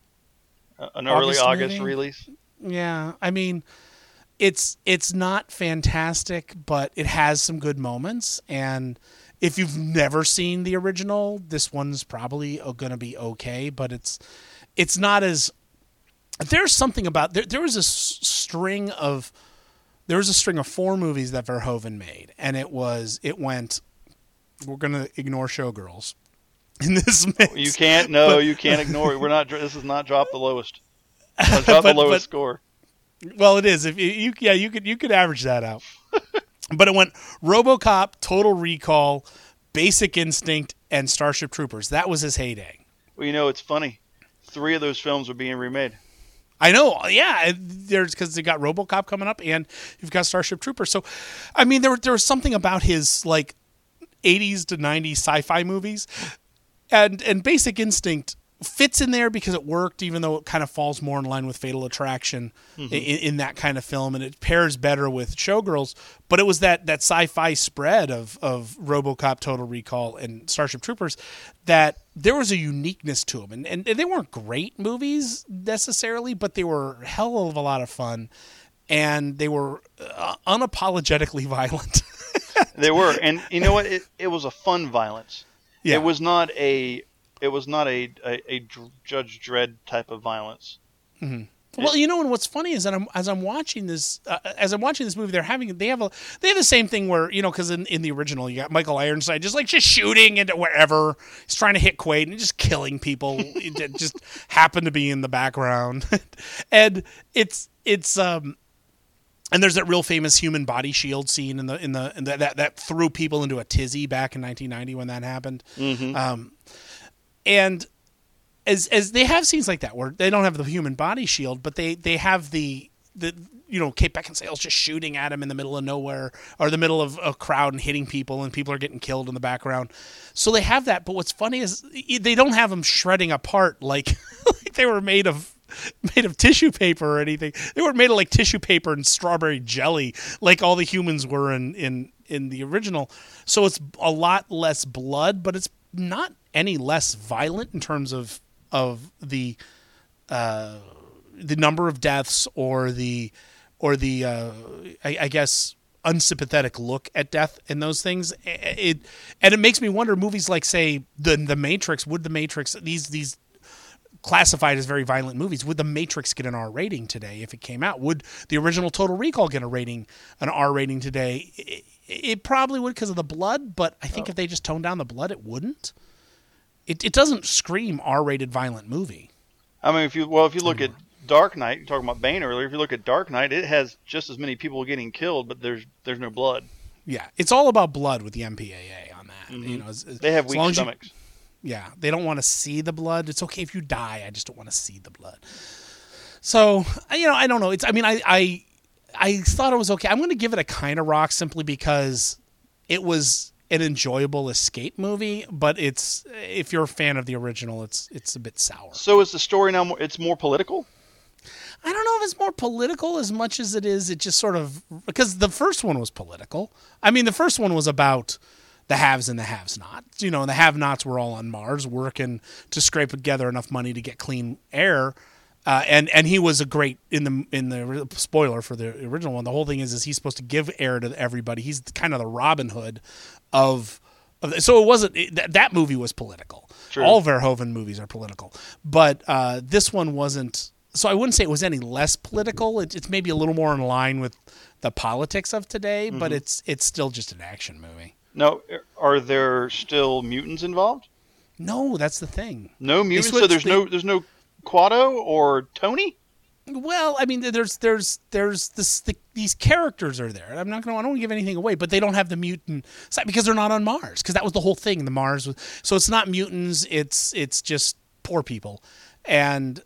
an early August, August movie. release. Yeah, I mean, it's it's not fantastic, but it has some good moments. And if you've never seen the original, this one's probably going to be okay. But it's it's not as there's something about there. There was a s- string of there was a string of four movies that Verhoeven made, and it was it went. We're going to ignore Showgirls in this mix. You can't. No, but, you can't ignore it. We're not. This is not drop the lowest. Not drop but, the lowest but, score. Well, it is. If you, you yeah, you could you could average that out. But it went RoboCop, Total Recall, Basic Instinct, and Starship Troopers. That was his heyday. Well, you know, it's funny. Three of those films are being remade. I know, yeah. There's because they got RoboCop coming up, and you've got Starship Troopers. So, I mean, there there was something about his like eighties to nineties sci-fi movies, and and Basic Instinct fits in there because it worked, even though it kind of falls more in line with Fatal Attraction mm-hmm. in, in that kind of film, and it pairs better with Showgirls. But it was that that sci-fi spread of of RoboCop, Total Recall, and Starship Troopers that there was a uniqueness to them, and and they weren't great movies necessarily, but they were a hell of a lot of fun, and they were uh, unapologetically violent. They were, and you know what? It it was a fun violence. Yeah. It was not a. It was not a, a, a Judge Dredd type of violence. Mm-hmm. Well, you know, and what's funny is that I'm, as I'm watching this, uh, as I'm watching this movie, they're having they have a they have the same thing where you know because in, in the original you got Michael Ironside just like just shooting into wherever he's trying to hit Quaid and just killing people that just happen to be in the background, and it's it's um. And there's that real famous human body shield scene in the in the, in the that that threw people into a tizzy back in nineteen ninety when that happened. Mm-hmm. Um, and as as they have scenes like that where they don't have the human body shield, but they, they have the the you know Kate Beckinsale's just shooting at him in the middle of nowhere or the middle of a crowd and hitting people, and people are getting killed in the background. So they have that, but what's funny is they don't have them shredding apart like like they were made of. made of tissue paper or anything. They weren't made of like tissue paper and strawberry jelly like all the humans were in, in, in the original. So it's a lot less blood, but it's not any less violent in terms of of the uh, the number of deaths or the or the uh, I, I guess unsympathetic look at death and those things. It and it makes me wonder. Movies like say the the Matrix. Would the Matrix these these classified as very violent movies, would The Matrix get an R rating today if it came out? Would the original Total Recall get a rating, an R rating today? It, it probably would because of the blood, but I think oh. if they just toned down the blood, it wouldn't. It it doesn't scream R-rated violent movie. I mean, if you well, if you look at Dark Knight, you're talking about Bane earlier. If you look at Dark Knight, it has just as many people getting killed, but there's there's no blood. Yeah, it's all about blood with the M P A A on that. Mm-hmm. You know, as, they have weak stomachs. You, Yeah, they don't want to see the blood. It's okay if you die. I just don't want to see the blood. So, you know, I don't know. It's. I mean, I I, I thought it was okay. I'm going to give it a kind of rock simply because it was an enjoyable escape movie. But it's if you're a fan of the original, it's it's a bit sour. So is the story now? More, it's more political. I don't know if it's more political as much as it is. It just sort of because the first one was political. I mean, the first one was about the haves and the have-nots. You know, and the have-nots were all on Mars working to scrape together enough money to get clean air. Uh, and, and he was a great, in the in the spoiler for the original one, the whole thing is, is he's supposed to give air to everybody. He's kind of the Robin Hood of, of so it wasn't, it, that, that movie was political. True. All Verhoeven movies are political. But uh, this one wasn't, so I wouldn't say it was any less political. It, it's maybe a little more in line with the politics of today, mm-hmm. but it's it's still just an action movie. Now, are there still mutants involved? No, that's the thing. No mutants. So there's they, no there's no Quado or Tony. Well, I mean, there's there's there's this the, these characters are there. I'm not going. I don't want to give anything away, but they don't have the mutant side because they're not on Mars. Because that was the whole thing. The Mars was so it's not mutants. It's it's just poor people, and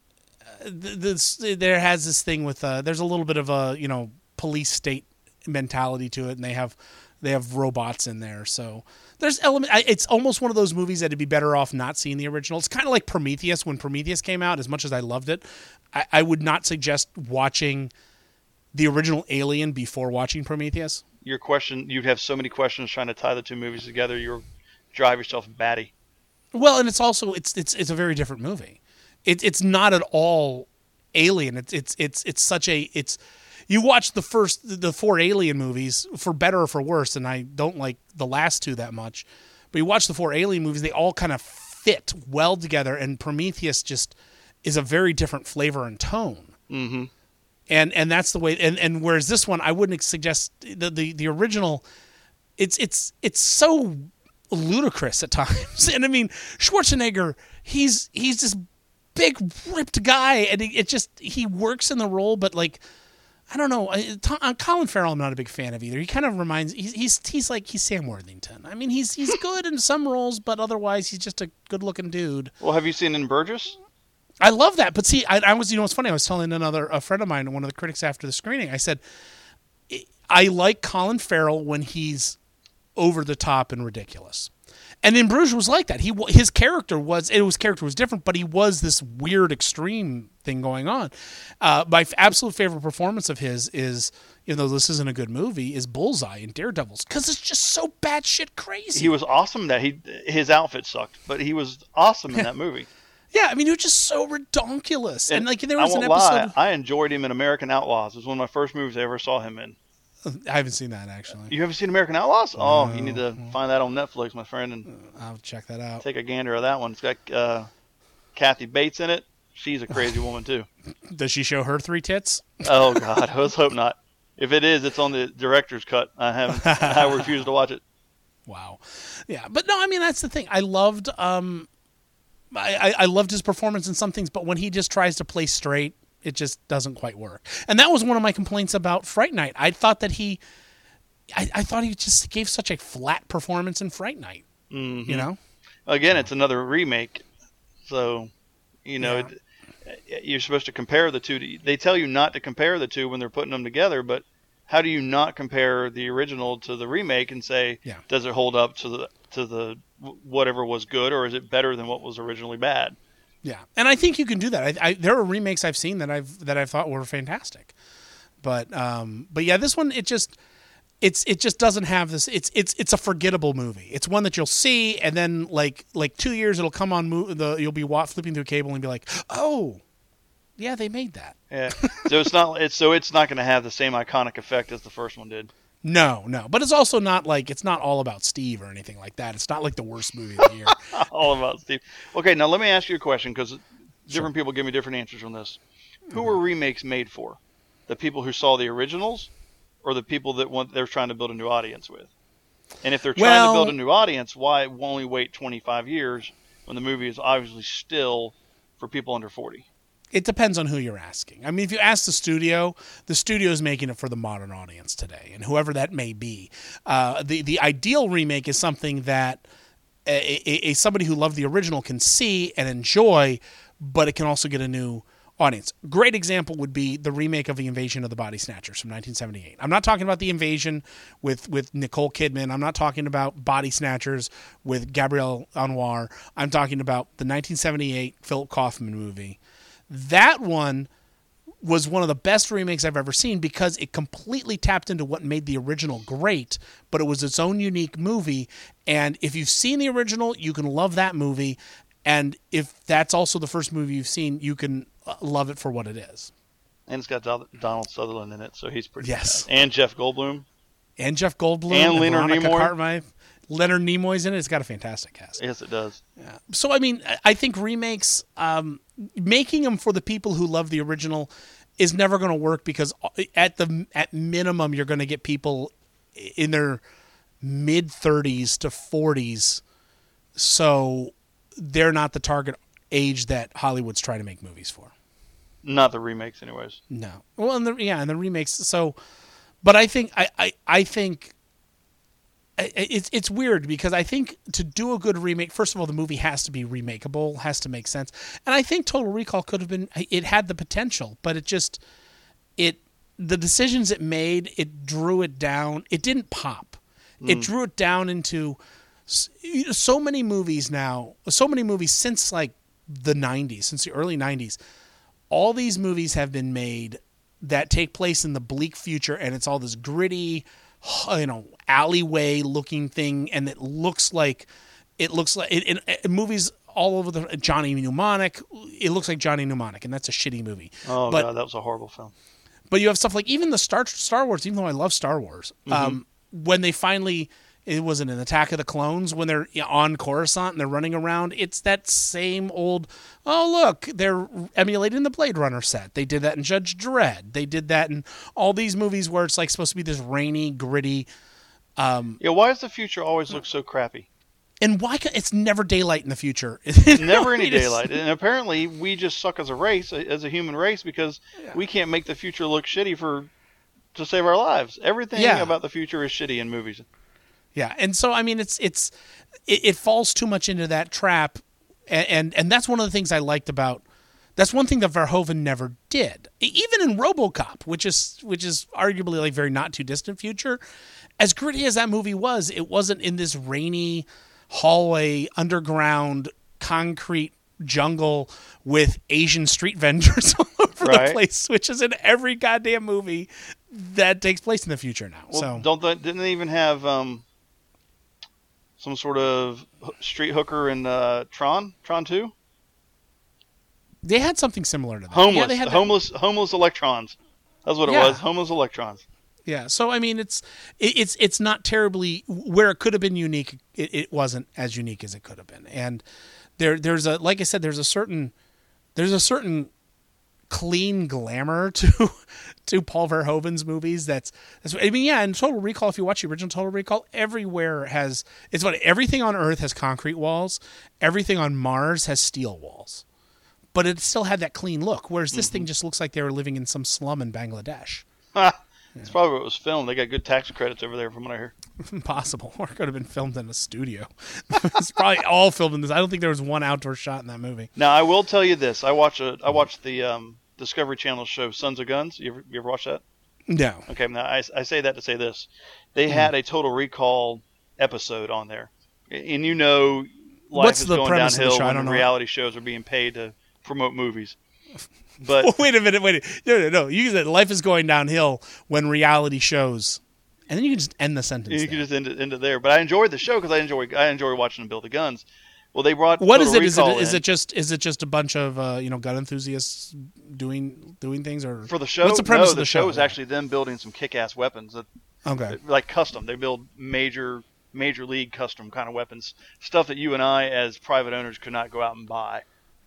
this there has this thing with uh, there's a little bit of a you know police state mentality to it, and they have. They have robots in there, so there's element. It's almost one of those movies that'd be better off not seeing the original. It's kind of like Prometheus. When Prometheus came out, as much as I loved it, I, I would not suggest watching the original Alien before watching Prometheus. Your question, you'd have so many questions trying to tie the two movies together. You'll drive yourself batty. Well, and it's also it's it's it's a very different movie. It, it's not at all Alien. It's it's it's it's such a it's. You watch the first the four Alien movies, for better or for worse, and I don't like the last two that much. But you watch the four Alien movies; they all kind of fit well together. And Prometheus just is a very different flavor and tone. Mm-hmm. And and that's the way. And, and whereas this one, I wouldn't suggest the, the the original. It's it's it's so ludicrous at times. And I mean, Schwarzenegger, he's he's this big ripped guy, and it, it just he works in the role, but like. I don't know. Tom, Colin Farrell, I'm not a big fan of either. He kind of reminds he's he's he's like he's Sam Worthington. I mean, he's he's good in some roles, but otherwise he's just a good-looking dude. Well, have you seen In Burgess? I love that, but see, I, I was you know what's funny? I was telling another a friend of mine, one of the critics after the screening. I said, I like Colin Farrell when he's over the top and ridiculous. And In Bruges was like that. He his character was it was character was different, but he was this weird extreme thing going on. Uh, my absolute favorite performance of his is, even though this isn't a good movie, is Bullseye in Daredevils, because it's just so batshit crazy. He was awesome. That he his outfit sucked, but he was awesome in that movie. Yeah, I mean, he was just so redonkulous. And, and like there was I won't an episode. Lie, I enjoyed him in American Outlaws. It was one of my first movies I ever saw him in. I haven't seen that, actually. You haven't seen American Outlaws? No. Oh, you need to find that on Netflix, my friend, and I'll check that out. Take a gander of that one. It's got uh, Kathy Bates in it. She's a crazy woman too. Does she show her three tits? Oh God, let's hope not. If it is, it's on the director's cut. I haven't. I refuse to watch it. Wow. Yeah, but no, I mean that's the thing. I loved, um, I, I, I loved his performance in some things, but when he just tries to play straight, it just doesn't quite work. And that was one of my complaints about Fright Night. I thought that he, I, I thought he just gave such a flat performance in Fright Night. Mm-hmm. You know? Again, it's another remake. So, you know, yeah. it, you're supposed to compare the two. They tell you not to compare the two when they're putting them together, but how do you not compare the original to the remake and say, yeah. does it hold up to the, to the whatever was good, or is it better than what was originally bad? Yeah, and I think you can do that. I, I, there are remakes I've seen that I've that I've thought were fantastic, but um, but yeah, this one it just it's it just doesn't have this. It's it's it's a forgettable movie. It's one that you'll see, and then like like two years it'll come on. Mo- the you'll be wa- flipping through cable and be like, oh, yeah, they made that. Yeah, so it's not it's so it's not going to have the same iconic effect as the first one did. No, no, but it's also not like it's not all about Steve or anything like that. It's not like the worst movie of the year. All about Steve. Okay, now let me ask you a question, because different sure. people give me different answers on this. Who mm-hmm. were remakes made for? The people who saw the originals, or the people that want they're trying to build a new audience with? And if they're trying well, to build a new audience, why only wait twenty-five years when the movie is obviously still for people under forty? It depends on who you're asking. I mean, if you ask the studio, the studio is making it for the modern audience today, and whoever that may be. Uh, the the ideal remake is something that a, a, a somebody who loved the original can see and enjoy, but it can also get a new audience. Great example would be the remake of The Invasion of the Body Snatchers from nineteen seventy-eight. I'm not talking about The Invasion with, with Nicole Kidman. I'm not talking about Body Snatchers with Gabrielle Anwar. I'm talking about the nineteen seventy-eight Philip Kaufman movie. That one was one of the best remakes I've ever seen because it completely tapped into what made the original great, but it was its own unique movie. And if you've seen the original, you can love that movie. And if that's also the first movie you've seen, you can love it for what it is. And it's got Donald Sutherland in it, so he's pretty yes. bad. And Jeff Goldblum. And Jeff Goldblum. And, and Leonard Veronica Nimoy. Cartwright. Leonard Nimoy's in it. It's got a fantastic cast. Yes, it does. Yeah. So, I mean, I think remakes, um, making them for the people who love the original is never going to work because at the at minimum, you're going to get people in their mid thirties to forties. So they're not the target age that Hollywood's trying to make movies for. Not the remakes, anyways. No. Well, and the, yeah, and the remakes. So, but I think, I, I, I think, It's it's weird because I think to do a good remake, first of all, the movie has to be remakeable, has to make sense. And I think Total Recall could have been, it had the potential, but it just, it, the decisions it made, it drew it down. It didn't pop. Mm. It drew it down into so many movies now, so many movies since like the nineties, since the early nineties. All these movies have been made that take place in the bleak future, and it's all this gritty, you know, alleyway looking thing, and it looks like it looks like it, it, it movies all over the Johnny Mnemonic. It looks like Johnny Mnemonic, and that's a shitty movie. Oh but, god, that was a horrible film. But you have stuff like even the Star Star Wars. Even though I love Star Wars, mm-hmm. um, when they finally. It wasn't an Attack of the Clones when they're on Coruscant and they're running around. It's that same old, oh, look, they're emulating the Blade Runner set. They did that in Judge Dredd. They did that in all these movies where it's like supposed to be this rainy, gritty. Um, yeah, why does the future always look so crappy? And why can, it's never daylight in the future. Never any daylight. And apparently we just suck as a race, as a human race, because yeah. we can't make the future look shitty for to save our lives. Everything yeah. about the future is shitty in movies. Yeah, and so I mean, it's it's it, it falls too much into that trap, and, and and that's one of the things I liked about. That's one thing that Verhoeven never did, even in RoboCop, which is which is arguably like very not too distant future. As gritty as that movie was, it wasn't in this rainy hallway, underground, concrete jungle with Asian street vendors all over right. the place, which is in every goddamn movie that takes place in the future now. Well, so don't they, didn't they even have um. some sort of street hooker in uh, Tron, Tron two? They had something similar to that. Homeless, yeah, they had homeless, that. homeless electrons. That's what it yeah. was. Homeless electrons. Yeah. So I mean, it's it, it's it's not terribly where it could have been unique. It, it wasn't as unique as it could have been. And there there's a like I said, there's a certain there's a certain clean glamour to to Paul Verhoeven's movies. That's that's. I mean, yeah. In Total Recall, if you watch the original Total Recall, everywhere has it's what everything on Earth has concrete walls. Everything on Mars has steel walls, but it still had that clean look. Whereas this mm-hmm. thing just looks like they were living in some slum in Bangladesh. Ah, that's yeah. probably where it was filmed. They got good tax credits over there, from what I hear. Possible, or it could have been filmed in a studio. It's probably all filmed in this. I don't think there was one outdoor shot in that movie. Now, I will tell you this: I watch a, I watched the um, Discovery Channel show Sons of Guns. You ever, you ever watch that? No. Okay, now I, I say that to say this: they mm. had a Total Recall episode on there, and you know, life What's is the going premise downhill of the show? I when don't know. reality shows are being paid to promote movies. But well, wait a minute, wait a minute. No, no, no. You said life is going downhill when reality shows, and then you can just end the sentence. You there. can just end it, end it there. But I enjoyed the show because I enjoy I enjoy watching them build the guns. Well, they brought what Total is it? Is it Recall is in. it just is it just a bunch of uh, you know gun enthusiasts doing doing things or for the show? What's the premise no, of the, the show? show is actually them building some kick-ass weapons. That, okay, like custom. They build major major league custom kind of weapons, stuff that you and I as private owners could not go out and buy.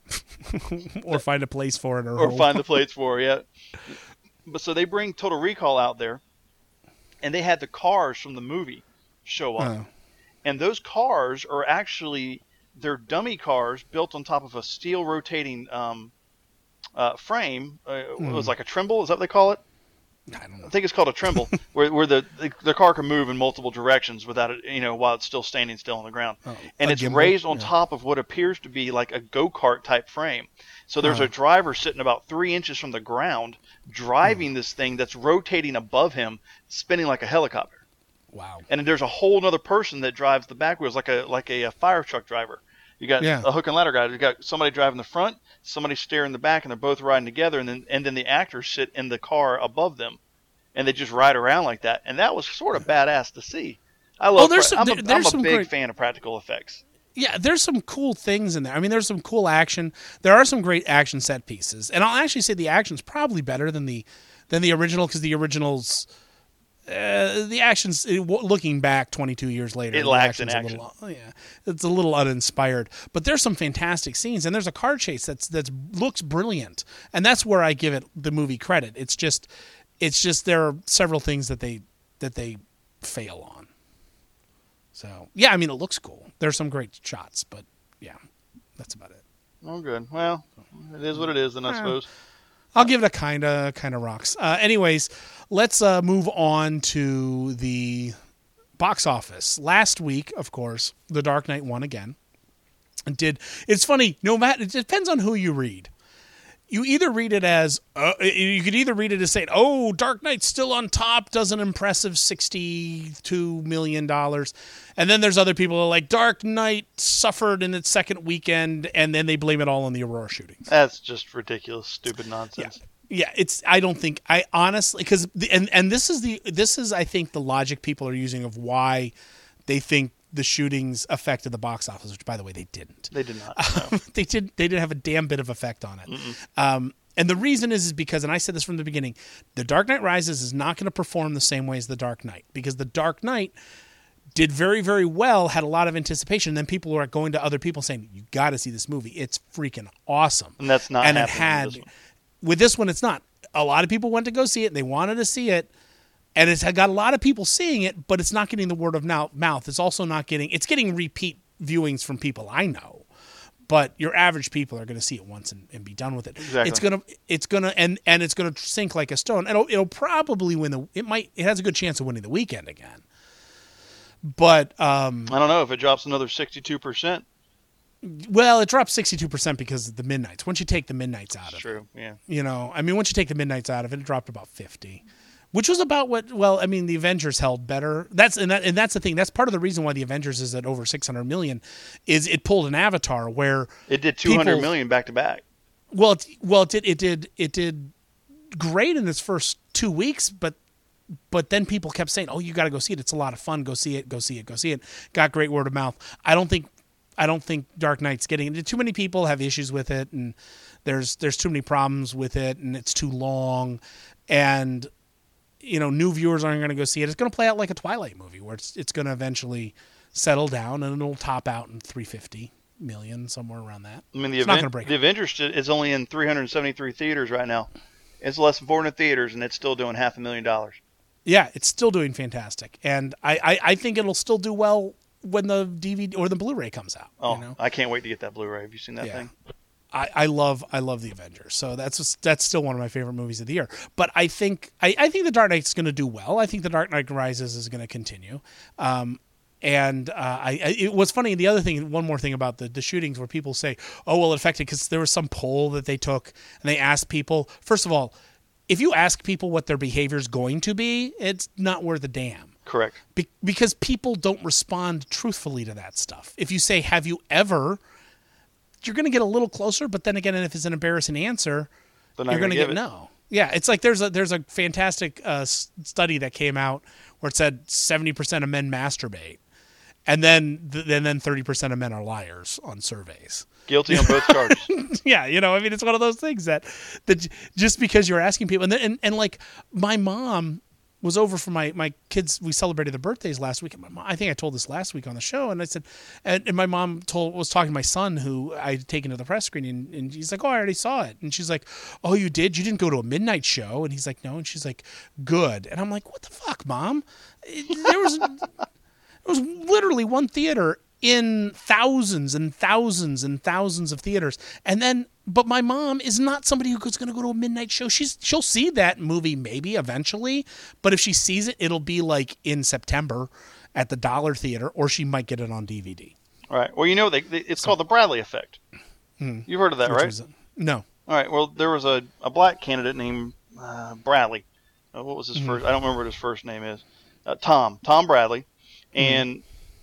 or find a place for it, or, or find the place for it. Yeah, but so they bring Total Recall out there, and they had the cars from the movie show up, oh. and those cars are actually they're dummy cars built on top of a steel rotating um, uh, frame. Uh, mm. It was like a Trimble. Is that what they call it? I don't know. I think it's called a Trimble, where where the, the the car can move in multiple directions without it, you know, while it's still standing still on the ground, oh, and it's gimbal? raised on yeah. top of what appears to be like a go-kart type frame. So there's oh. a driver sitting about three inches from the ground, driving oh. this thing that's rotating above him, spinning like a helicopter. Wow! And then there's a whole other person that drives the back wheels, like a like a, a fire truck driver. You got yeah. a hook and ladder guy. You got somebody driving the front, somebody steering the back, and they're both riding together. And then and then the actors sit in the car above them. And they just ride around like that, and that was sort of badass to see. I love. Oh, there's some, I'm a, there, there's I'm a some big great, fan of practical effects. Yeah, there's some cool things in there. I mean, there's some cool action. There are some great action set pieces, and I'll actually say the action's probably better than the than the original because the original's uh, the action's it, looking back twenty-two years later. It lacks in action. Little, oh, yeah, it's a little uninspired, but there's some fantastic scenes, and there's a car chase that's that's looks brilliant, and that's where I give it the movie credit. It's just. It's just there are several things that they that they fail on. So yeah, I mean it looks cool. There's some great shots, but yeah, that's about it. Oh, good. Well, it is what it is, then I yeah. suppose. I'll give it a kind of kind of rocks. Uh, anyways, let's uh, move on to the box office. Last week, of course, The Dark Knight won again. And did it's funny? No matter it depends on who you read. you either read it as uh, you could either read it as saying, "Oh, Dark Knight's still on top, does an impressive sixty-two million dollars," and then there's other people who are like, "Dark Knight suffered in its second weekend," and then they blame it all on the Aurora shootings. That's just ridiculous, stupid nonsense. Yeah. Yeah, it's. I don't think. I honestly, because and and this is the this is I think the logic people are using of why they think the shootings affected the box office, which by the way they didn't. They did not. Um, No. they did. They didn't have a damn bit of effect on it. Um, and the reason is is because, and I said this from the beginning, The Dark Knight Rises is not going to perform the same way as The Dark Knight, because The Dark Knight did very, very well, had a lot of anticipation. And then people were going to other people saying, "You got to see this movie. It's freaking awesome." And that's not and it happening had. with this one. With this one, it's not. A lot of people went to go see it. They wanted to see it. And it's got a lot of people seeing it, but it's not getting the word of mouth. It's also not getting, it's getting repeat viewings from people I know. But your average people are going to see it once and, and be done with it. Exactly. It's going to, it's going to, and, and it's going to sink like a stone. It'll, it'll probably win the, it might, it has a good chance of winning the weekend again. But, um, I don't know if it drops another sixty-two percent. Well, it dropped sixty-two percent because of the Midnights. Once you take the Midnights out of True, it. yeah. You know, I mean, once you take the Midnights out of it, it dropped about fifty. Which was about what, well, I mean, the Avengers held better. That's and, that, and that's the thing. That's part of the reason why the Avengers is at over six hundred million is it pulled an Avatar where It did two hundred people, million back to back. Well, it, well, it did, it did, it did great in its first two weeks, but but then people kept saying, "Oh, you got to go see it. It's a lot of fun. Go see it. Go see it. Go see it." Got great word of mouth. I don't think, I don't think Dark Knight's getting it. Too many people have issues with it, and there's there's too many problems with it, and it's too long, and you know, new viewers aren't going to go see it. It's going to play out like a Twilight movie, where it's it's going to eventually settle down and it'll top out in three hundred fifty million, somewhere around that. I mean, the, it's event, not going to break the it. Avengers is only in three hundred seventy-three theaters right now. It's less than four hundred theaters, and it's still doing half a million dollars. Yeah, it's still doing fantastic, and I, I, I think it'll still do well when the D V D or the Blu-ray comes out. Oh, you know? I can't wait to get that Blu-ray. Have you seen that Yeah. thing? I, I love I love the Avengers, so that's just, that's still one of my favorite movies of the year. But I think I, I think the Dark Knight's going to do well. I think the Dark Knight Rises is going to continue. Um, and uh, I, I it was funny. The other thing, one more thing about the, the shootings, where people say, "Oh, well, it affected," because there was some poll that they took and they asked people. First of all, if you ask people what their behavior is going to be, it's not worth a damn. Correct. Be- because people don't respond truthfully to that stuff. If you say, "Have you ever?" you're going to get a little closer, but then again, if it's an embarrassing answer, They're you're not going to gonna get give it. no. Yeah, it's like there's a there's a fantastic uh, s- study that came out where it said seventy percent of men masturbate, and then th- and then thirty percent of men are liars on surveys. Guilty on both charges. Yeah, you know, I mean, it's one of those things that that j- just because you're asking people, and then, and, and like my mom was over for my, my kids. We celebrated their birthdays last week. And my mom, I think I told this last week on the show, and I said, and, and my mom told was talking to my son who I had taken to the press screening, and, and he's like, "Oh, I already saw it," and she's like, "Oh, you did? You didn't go to a midnight show?" And he's like, "No," and she's like, "Good," and I'm like, "What the fuck, Mom? It- there was there was literally one theater in thousands and thousands and thousands of theaters, and then." But my mom is not somebody who's going to go to a midnight show. She's she'll see that movie maybe eventually, but if she sees it, it'll be like in September at the Dollar Theater, or she might get it on D V D. Right. Well, you know, they, they, it's called the Bradley effect. Hmm. You've heard of that, Which right? was- no. All right. Well, there was a, a black candidate named uh, Bradley. Uh, what was his Mhm. first? I don't remember what his first name is. Uh, Tom. Tom Bradley. And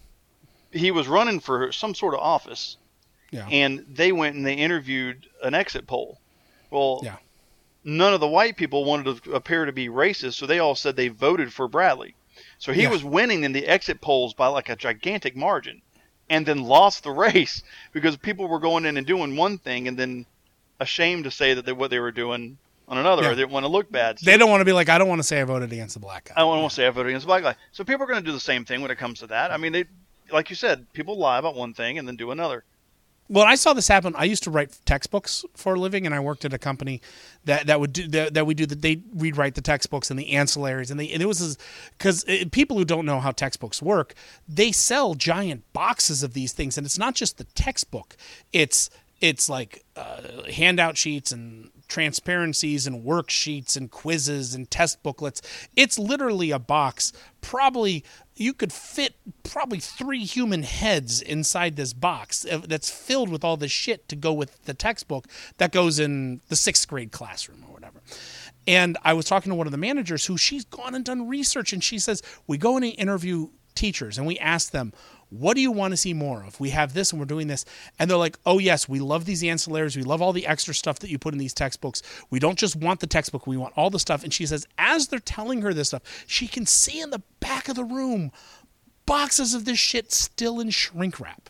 he was running for some sort of office. Yeah. And they went and they interviewed an exit poll. Well, Yeah. none of the white people wanted to appear to be racist, so they all said they voted for Bradley. So he Yeah. was winning in the exit polls by like a gigantic margin, and then lost the race because people were going in and doing one thing and then ashamed to say that they, what they were doing on another, Yeah. or they didn't want to look bad. So They don't want to be like, I don't want to say I voted against the black guy. I don't want to say I voted against a black guy. So people are going to do the same thing when it comes to that. I mean, they, like you said, people lie about one thing and then do another. Well, I saw this happen. I used to write textbooks for a living, and I worked at a company that, that would do that, that we do that. They we'd write the textbooks and the ancillaries, and they and it was because people who don't know how textbooks work, they sell giant boxes of these things, and it's not just the textbook. It's it's like uh, handout sheets and transparencies and worksheets and quizzes and test booklets. It's literally a box. Probably you could fit probably three human heads inside this box that's filled with all this shit to go with the textbook that goes in the sixth grade classroom or whatever. And I was talking to one of the managers who she's gone and done research, and she says, we go and interview teachers and we ask them, what do you want to see more of? We have this and we're doing this. And they're like, oh, yes, we love these ancillaries. We love all the extra stuff that you put in these textbooks. We don't just want the textbook. We want all the stuff. And she says, as they're telling her this stuff, she can see in the back of the room boxes of this shit still in shrink wrap.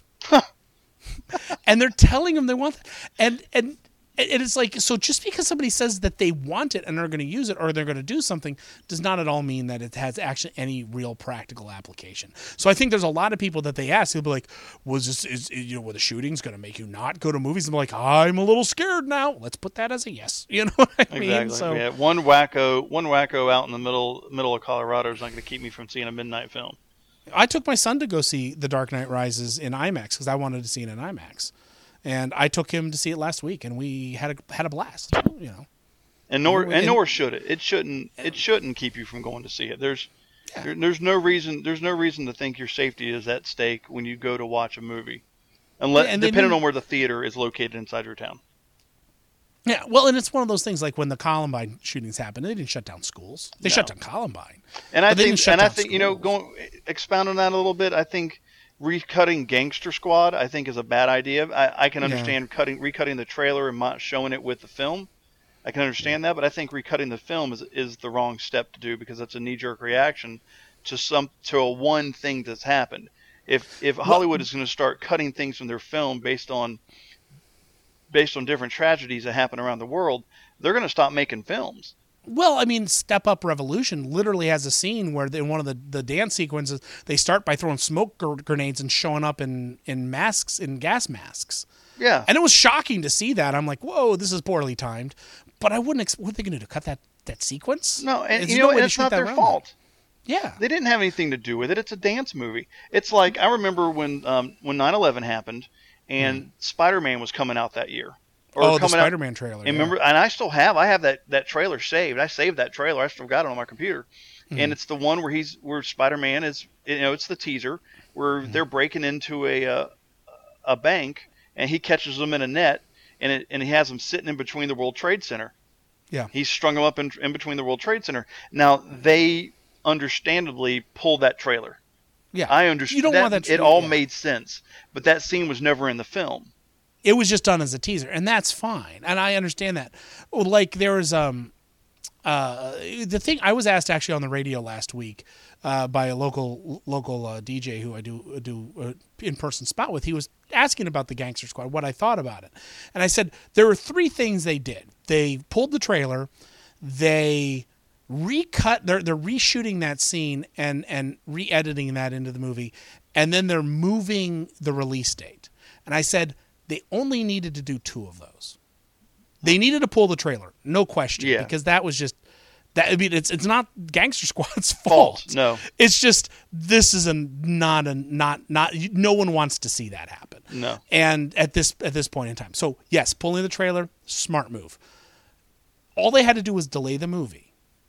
And they're telling them they want that. And, and, and it's like, so just because somebody says that they want it and are going to use it or they're going to do something does not at all mean that it has actually any real practical application. So I think there's a lot of people that they ask, they'll be like, was this, is, you know, were the shootings going to make you not go to movies? And I'm like, I'm a little scared now. Let's put that as a yes. You know what I exactly. mean? So, yeah, one wacko, one wacko out in the middle, middle of Colorado is not going to keep me from seeing a midnight film. I took my son to go see The Dark Knight Rises in IMAX because I wanted to see it in IMAX. And I took him to see it last week, and we had a had a blast. You know, and nor and, and nor should it. It shouldn't. It shouldn't keep you from going to see it. There's yeah. there, there's no reason. There's no reason to think your safety is at stake when you go to watch a movie, unless yeah, depending on where the theater is located inside your town. Yeah, well, and it's one of those things like when the Columbine shootings happened, they didn't shut down schools. They no. shut down Columbine. And I think, and I think schools. you know, going expound on that a little bit. I think. Recutting Gangster Squad, I think, is a bad idea. I, I can understand yeah. cutting, recutting the trailer and not showing it with the film. I can understand that, but I think recutting the film is is the wrong step to do because that's a knee-jerk reaction to some to a one thing that's happened. If if Hollywood is going to start cutting things from their film based on based on different tragedies that happen around the world, they're going to stop making films. Well, I mean, Step Up Revolution literally has a scene where in one of the, the dance sequences, they start by throwing smoke gr- grenades and showing up in, in masks, in gas masks. Yeah. And it was shocking to see that. I'm like, whoa, this is poorly timed. But I wouldn't, ex- what are they going to do, cut that, that sequence? No, and There's you know, no it's not their fault. Yeah. They didn't have anything to do with it. It's a dance movie. It's like, I remember when um, when nine eleven happened and mm. Spider-Man was coming out that year. Or oh, the Spider-Man out, trailer. And remember, yeah. and I still have. I have that, that trailer saved. I saved that trailer. I still got it on my computer, mm-hmm. and it's the one where he's where Spider-Man is. You know, it's the teaser where mm-hmm. they're breaking into a uh, a bank, and he catches them in a net, and it, and he has them sitting in between the World Trade Center. Yeah, he's strung them up in, in between the World Trade Center. Now they understandably pulled that trailer. Yeah, I understand. You don't that, want that. It all yeah. made sense, but that scene was never in the film. It was just done as a teaser, and that's fine, and I understand that. Like there was um, uh, the thing I was asked actually on the radio last week uh, by a local local uh, D J who I do do uh, in person spot with. He was asking about the Gangster Squad, what I thought about it, and I said there were three things they did. They pulled the trailer, they recut, they're they're reshooting that scene and and re-editing that into the movie, and then they're moving the release date. And I said. They only needed to do two of those. They needed to pull the trailer, no question, yeah. because that was just that. I mean, it's it's not Gangster Squad's fault. fault. No, it's just this is a not a not not. No one wants to see that happen. No, and at this at this point in time, so yes, pulling the trailer, smart move. All they had to do was delay the movie,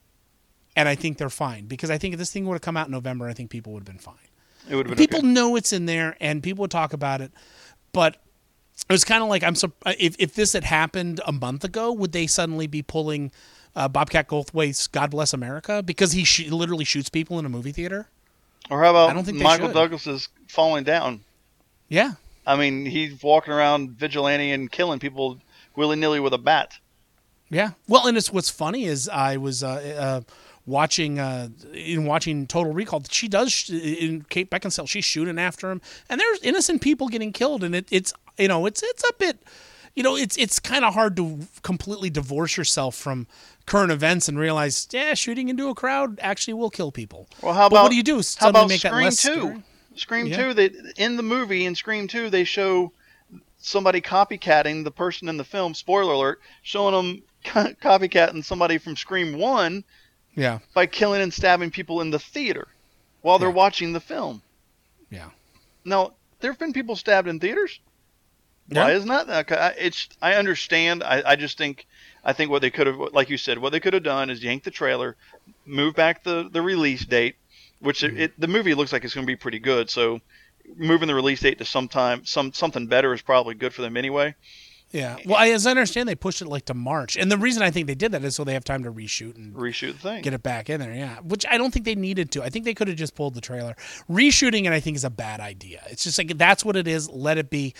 and I think they're fine because I think if this thing would have come out in November, I think people would have been fine. It would have been. People okay. know it's in there, and people would talk about it, but. It was kind of like I'm. If if this had happened a month ago, would they suddenly be pulling uh, Bobcat Goldthwait's "God Bless America" because he sh- literally shoots people in a movie theater? Or how about I don't think Michael should. Douglas's falling down? Yeah, I mean he's walking around vigilante and killing people willy nilly with a bat. Yeah, well, and it's what's funny is I was uh, uh, watching uh, in watching Total Recall. She does sh- in Kate Beckinsale. She's shooting after him, and there's innocent people getting killed, and it, it's. You know, it's it's a bit, you know, it's it's kind of hard to completely divorce yourself from current events and realize, yeah, shooting into a crowd actually will kill people. Well, how but about what do you do? How about make Scream that less two? scary? Scream yeah. two. They in the movie in Scream two they show somebody copycatting the person in the film. Spoiler alert! Showing them co- copycatting somebody from Scream one. Yeah. By killing and stabbing people in the theater while they're yeah. watching the film. Yeah. Now there have been people stabbed in theaters. Why Yeah. isn't that? Okay, I- It's I understand. I, I just think I think what they could have, like you said, what they could have done is yank the trailer, move back the, the release date, which it, it, the movie looks like it's going to be pretty good. So moving the release date to sometime some something better is probably good for them anyway. Yeah. Well, I, as I understand, they pushed it like to March, and the reason I think they did that is so they have time to reshoot and Reshoot the thing. get it back in there. Yeah, which I don't think they needed to. I think they could have just pulled the trailer. Reshooting it, I think, is a bad idea. It's just like that's what it is. Let it be.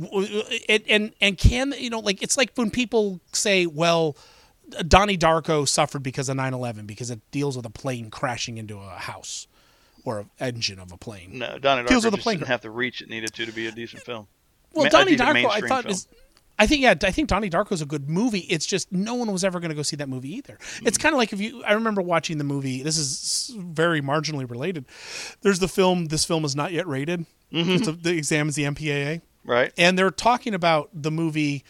It, and and can you know like it's like when people say, well, Donnie Darko suffered because of nine eleven because it deals with a plane crashing into a house or an engine of a plane. No, Donnie Darko deals with a just plane didn't have the reach it needed to to be a decent film. Well, Ma- a Donnie decent Darko, I mainstream thought film. is. I think yeah, I think Donnie Darko's a good movie. It's just no one was ever going to go see that movie either. Mm-hmm. It's kind of like if you. I remember watching the movie. This is very marginally related. There's the film. This film is not yet rated. Mm-hmm. It examines the M P A A. Right. And they're talking about the movie.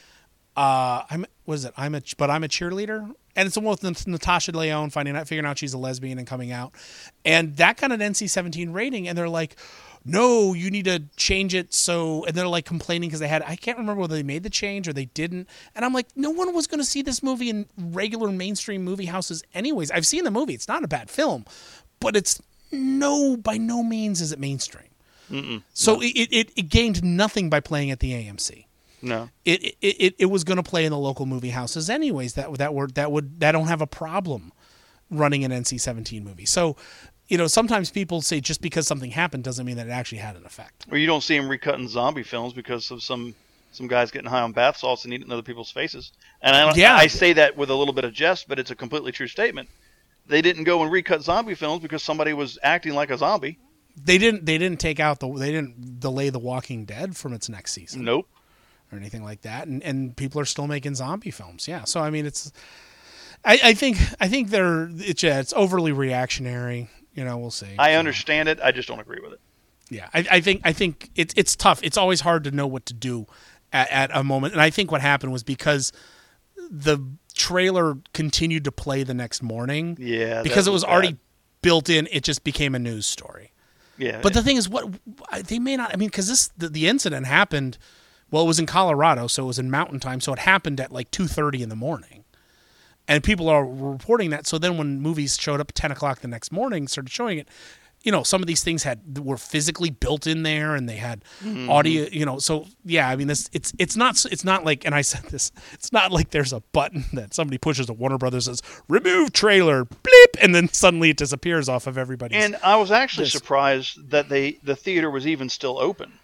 Uh, I'm. What is it? I'm a. But I'm a cheerleader. And it's the one with Natasha Lyonne finding out, figuring out she's a lesbian and coming out, and that got an N C seventeen rating. And they're like, no, you need to change it. So, and they're like complaining because they had, I can't remember whether they made the change or they didn't. And I'm like, no one was going to see this movie in regular mainstream movie houses anyways. I've seen the movie. It's not a bad film, but it's no, by no means is it mainstream. Mm-mm. So No. it, it, it gained nothing by playing at the A M C. No. It, it, it, it was going to play in the local movie houses anyways. That, that were, that would, that don't have a problem running an N C seventeen movie. So, you know, sometimes people say just because something happened doesn't mean that it actually had an effect. Or you don't see them recutting zombie films because of some some guys getting high on bath salts and eating other people's faces. And I don't, Yeah. I say that with a little bit of jest, but it's a completely true statement. They didn't go and recut zombie films because somebody was acting like a zombie. They didn't. They didn't take out the. They didn't delay The Walking Dead from its next season. Nope. Or anything like that. And and people are still making zombie films. Yeah. So I mean, it's. I, I think I think they're it's yeah, it's overly reactionary. You know, we'll see. I understand it. I just don't agree with it. Yeah, I, I think I think it's it's tough. It's always hard to know what to do at, at a moment. And I think what happened was because the trailer continued to play the next morning. Yeah, that because it was was already bad. built in. It just became a news story. Yeah. But the thing is, what they may not. I mean, because this the, the incident happened. Well, it was in Colorado, so it was in mountain time. So it happened at like two thirty in the morning. And people are reporting that. So then when movies showed up at ten o'clock the next morning, started showing it, you know, some of these things had were physically built in there and they had Mhm. audio, you know. So, yeah, I mean, this it's it's not it's not like, and I said this, it's not like there's a button that somebody pushes at Warner Brothers says, remove trailer, bleep, and then suddenly it disappears off of everybody's. And I was actually disc. surprised that they the theater was even still open.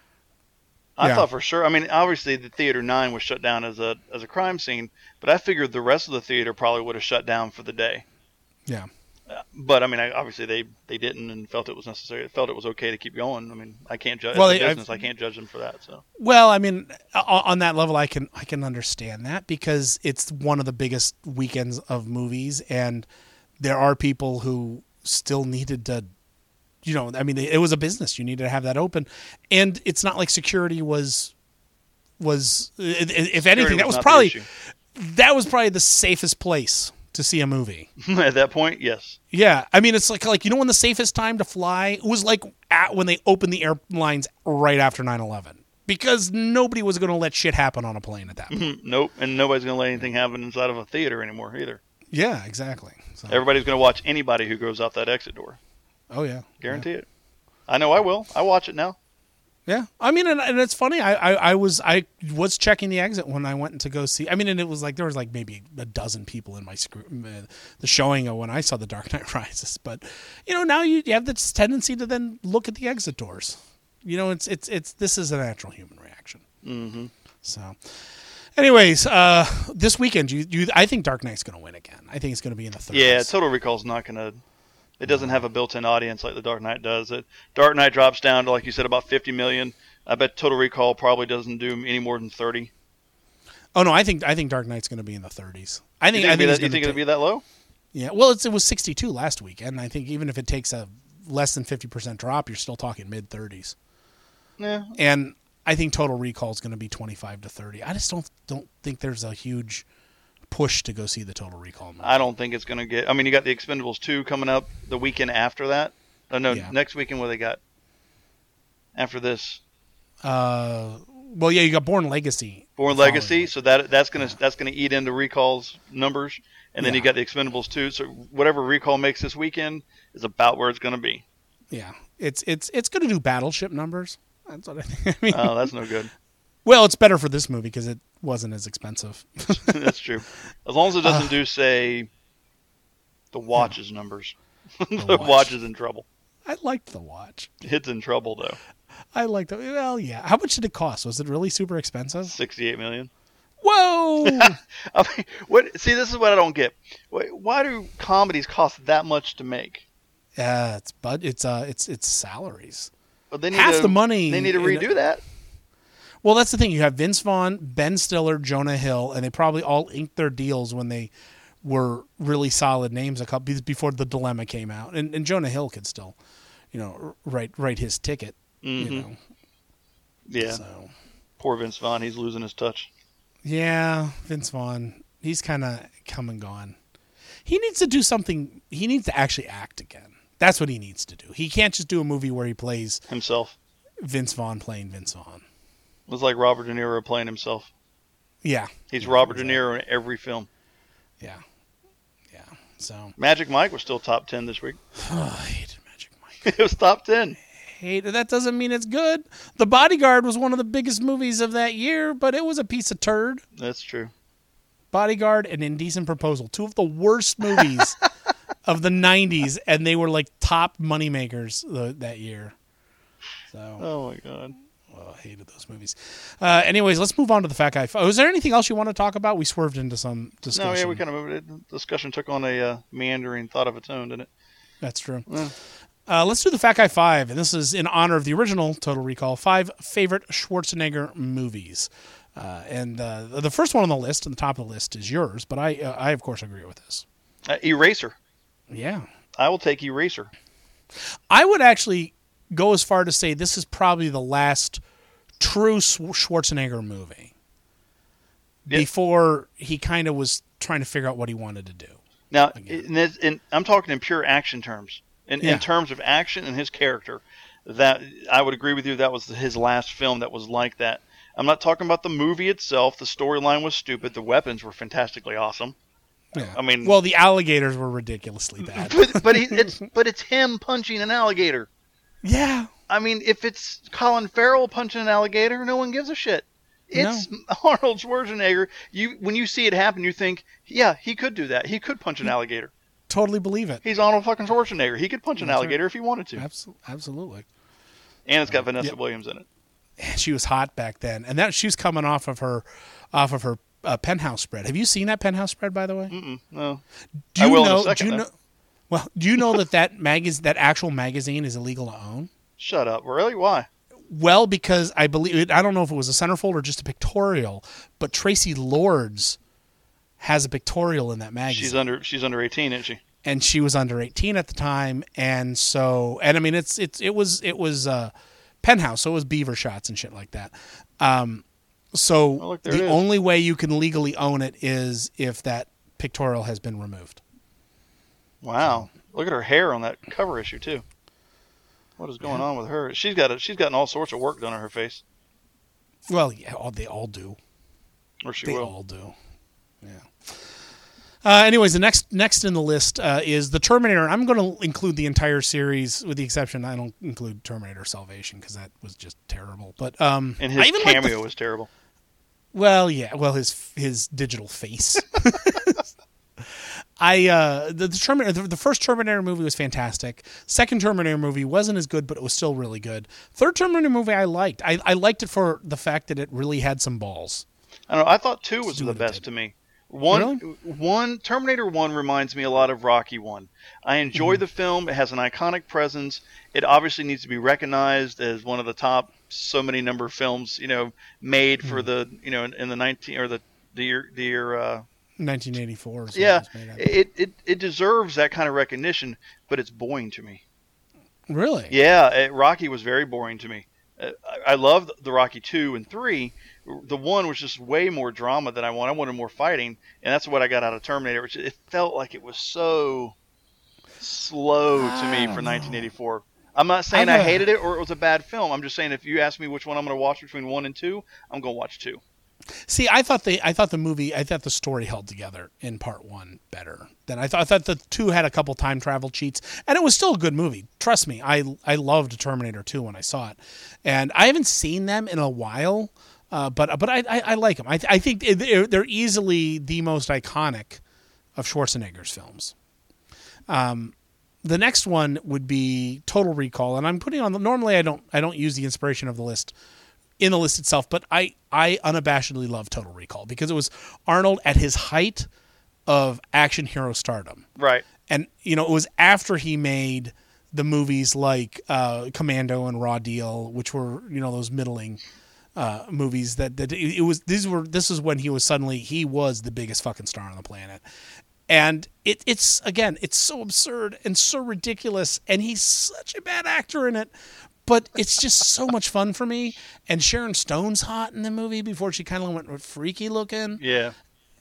I Yeah. thought for sure. I mean, obviously the theater nine was shut down as a as a crime scene, but I figured the rest of the theater probably would have shut down for the day. Yeah. Uh, but I mean, I, obviously they, they didn't and felt it was necessary. Felt it was okay to keep going. I mean, I can't judge Well, well, they- business. I can't judge them for that. So Well, I mean, o- on that level, I can I can understand that because it's one of the biggest weekends of movies, and there are people who still needed to, you know, I mean, it was a business. You needed to have that open, and it's not like security was was if anything, Security that was was not the probably issue. that was probably the safest place to see a movie. at that point, yes. Yeah, I mean, it's like like you know when the safest time to fly was like at when they opened the airlines right after nine eleven because nobody was going to let shit happen on a plane at that point. Mhm. Nope. And nobody's going to let anything happen inside of a theater anymore either. Yeah, exactly. So, Everybody's going to watch anybody who goes out that exit door. oh yeah, Guarantee it. I know I will. I watch it now. yeah. I mean, and, and it's funny. I, I I was I was checking the exit when I went to go see. I mean, and it was like there was like maybe a dozen people in my screw, uh, the showing of when I saw The Dark Knight Rises. But you know, now you, you have this tendency to then look at the exit doors. You know, it's it's it's this is a natural human reaction. Mm-hmm. So, anyways, uh, this weekend, you, you I think Dark Knight's going to win again. I think it's going to be in the thirties. Yeah, Total Recall's not going to. It doesn't have a built-in audience like The Dark Knight does. It Dark Knight drops down to, like you said, about fifty million. I bet Total Recall probably doesn't do any more than thirty. Oh no, I think I think Dark Knight's going to be in the thirties. I think You I think, think, it'll, it's be that, you gonna think it'll ta- be that low? Yeah, well, it's, it was sixty-two last week, and I think even if it takes a less than fifty percent drop, you're still talking mid thirties. Yeah. And I think Total Recall is going to be twenty-five to thirty. I just don't don't think there's a huge push to go see the Total Recall movie. I don't think it's going to get. I mean, you got the Expendables two coming up the weekend after that. Oh, no, Yeah. next weekend. What they got after this? Uh, Well, yeah, you got Bourne Legacy. Bourne Legacy, so that that's gonna yeah. that's gonna eat into Recall's numbers, and then yeah. you got the Expendables too. So whatever Recall makes this weekend is about where it's gonna be. Yeah, it's it's it's gonna do Battleship numbers. That's what I think. I mean, oh, that's no good. Well, it's better for this movie because it wasn't as expensive. That's true. As long as it doesn't uh, do, say, the Watch's numbers. the the watch. watch is in trouble. I liked the Watch. It's in trouble though. I liked it. Well, yeah. How much did it cost? Was it really super expensive? Sixty-eight million. Whoa! I mean, what? See, this is what I don't get. Why do comedies cost that much to make? Yeah, uh, it's but it's uh, it's it's salaries. But they need half to, the money. They need to redo that. Well, that's the thing. You have Vince Vaughn, Ben Stiller, Jonah Hill, and they probably all inked their deals when they were really solid names a couple before The Dilemma came out. And, and Jonah Hill could still, you know, write write his ticket. Mm-hmm. You know. Yeah. So. Poor Vince Vaughn. He's losing his touch. Yeah, Vince Vaughn. He's kind of come and gone. He needs to do something. He needs to actually act again. That's what he needs to do. He can't just do a movie where he plays himself. Vince Vaughn playing Vince Vaughn. It was like Robert De Niro playing himself. Yeah. He's yeah, Robert exactly. De Niro in every film. Yeah. Yeah. So Magic Mike was still top ten this week. Oh, I hated Magic Mike. It was top ten. Hate it. That doesn't mean it's good. The Bodyguard was one of the biggest movies of that year, but it was a piece of turd. That's true. Bodyguard and Indecent Proposal, two of the worst movies of the nineties, and they were like top moneymakers uh, that year. So. Oh my god. Oh, I hated those movies. Uh, anyways, let's move on to the Fat Guy. Oh, is there anything else you want to talk about? We swerved into some discussion. No, yeah, we kind of moved it. The discussion took on a uh, meandering thought of its own, didn't it? That's true. Yeah. Uh, let's do the Fat Guy Five, and this is in honor of the original Total Recall. Five favorite Schwarzenegger movies, uh, and uh, the first one on the list, and the top of the list, is yours. But I, uh, I of course, agree with this. Uh, Eraser. Yeah, I will take Eraser. I would actually go as far to say this is probably the last true Schwarzenegger movie yep. before he kind of was trying to figure out what he wanted to do. Now, in this, in, I'm talking in pure action terms. In, yeah. in terms of action and his character, that I would agree with you. That was his last film that was like that. I'm not talking about the movie itself. The storyline was stupid. The weapons were fantastically awesome. Yeah. I mean, well, the alligators were ridiculously bad. But but he, it's but it's him punching an alligator. Yeah. I mean, if it's Colin Farrell punching an alligator, no one gives a shit. It's no. Arnold Schwarzenegger. You when you see it happen, you think, yeah, he could do that. He could punch an alligator. Totally believe it. He's Arnold fucking Schwarzenegger. He could punch an That's alligator right. if he wanted to. Absol- absolutely. And it's got uh, Vanessa yep. Williams in it. She was hot back then, and that she was coming off of her, off of her uh, Penthouse spread. Have you seen that Penthouse spread, by the way? Mm-mm, no. Do you I will know? in a second, do you know? Well, do you know that that magazine, that actual magazine, is illegal to own? Shut up! Really? Why? Well, because I believe I don't know if it was a centerfold or just a pictorial, but Tracy Lords has a pictorial in that magazine. She's under she's under eighteen, isn't she? And she was under eighteen at the time, and so and I mean it's it's it was it was uh, Penthouse, so it was beaver shots and shit like that. Um, so oh, look, the only way you can legally own it is if that pictorial has been removed. Wow! So, look at her hair on that cover issue too. What is going yeah. on with her? She's got a, she's gotten all sorts of work done on her face. Well, yeah, all, they all do. Or she they will. They all do. Yeah. Uh, anyways, the next next in the list uh, is the Terminator. I'm going to include the entire series, with the exception I don't include Terminator Salvation because that was just terrible. But um, and his cameo like the, was terrible. Well, yeah. Well, his his digital face. I uh, the, the Terminator, the, the first Terminator movie was fantastic. Second Terminator movie wasn't as good, but it was still really good. Third Terminator movie I liked. I, I liked it for the fact that it really had some balls. I don't know. I thought two was the best to me. One, really? one Terminator One reminds me a lot of Rocky One. I enjoy mm-hmm. the film. It has an iconic presence. It obviously needs to be recognized as one of the top so many number of films, you know, made mm-hmm. for the you know in, in the nineteen or the the year the year. Uh, nineteen eighty-four. Yeah, it, it it deserves that kind of recognition, but it's boring to me. Really? Yeah, it, Rocky was very boring to me. Uh, I, I loved the Rocky two and three. The one was just way more drama than I wanted. I wanted more fighting, and that's what I got out of Terminator. Which it felt like it was so slow to me for nineteen eighty-four. I'm not saying I'm I a- hated it or it was a bad film. I'm just saying if you ask me which one I'm going to watch between one and two, I'm going to watch two. See, I thought the I thought the movie I thought the story held together in part one better than I thought. I thought the two had a couple time travel cheats, and it was still a good movie. Trust me, I I loved Terminator two when I saw it, and I haven't seen them in a while, uh, but but I, I, I like them. I I think they're, they're easily the most iconic of Schwarzenegger's films. Um, the next one would be Total Recall, and I'm putting on the. Normally, I don't I don't use the inspiration of the list in the list itself, but I, I unabashedly love Total Recall because it was Arnold at his height of action hero stardom. Right. And, you know, it was after he made the movies like uh, Commando and Raw Deal, which were, you know, those middling uh, movies that, that it, it was, these were, this is when he was suddenly, he was the biggest fucking star on the planet. And it, it's, again, it's so absurd and so ridiculous, and he's such a bad actor in it. But it's just so much fun for me. And Sharon Stone's hot in the movie before she kind of went freaky looking. Yeah.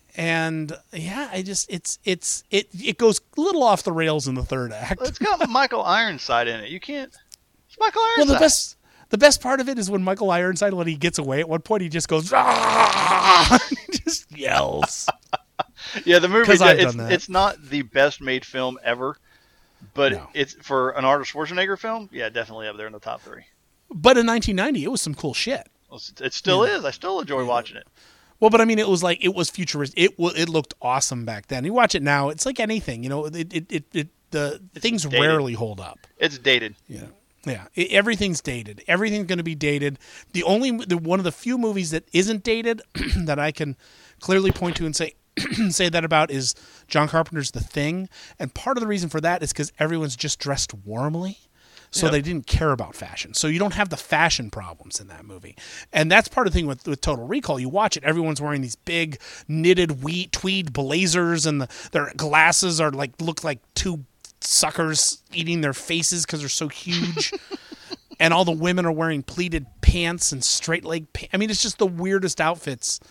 And yeah, I just it's it's it it goes a little off the rails in the third act. It's got Michael Ironside in it. You can't. It's Michael Well, Ironside. the best the best part of it is when Michael Ironside, when he gets away, at one point he just goes, "Ah!" He just yells. Yeah, the movie. 'Cause I've It's, done that. it's not the best made film ever, but No. it's for an Arnold Schwarzenegger film. Yeah, definitely up there in the top three. But in nineteen ninety, it was some cool shit. Well, It still Yeah. is. I still enjoy watching it. Well, but I mean, it was like it was futuristic. It wa- it looked awesome back then. You watch it now, it's like anything. You know, it it it, it the things dated. rarely hold up. It's dated. Yeah, yeah. It, everything's dated. Everything's going to be dated. The only the one of the few movies that isn't dated that I can clearly point to and say say that about is John Carpenter's The Thing. And part of the reason for that is because everyone's just dressed warmly. So Yep. they didn't care about fashion. So you don't have the fashion problems in that movie. And that's part of the thing with, with Total Recall. You watch it, everyone's wearing these big knitted wheat tweed blazers, and the, their glasses are like look like two suckers eating their faces because they're so huge. And all the women are wearing pleated pants and straight leg pants. I mean, it's just the weirdest outfits.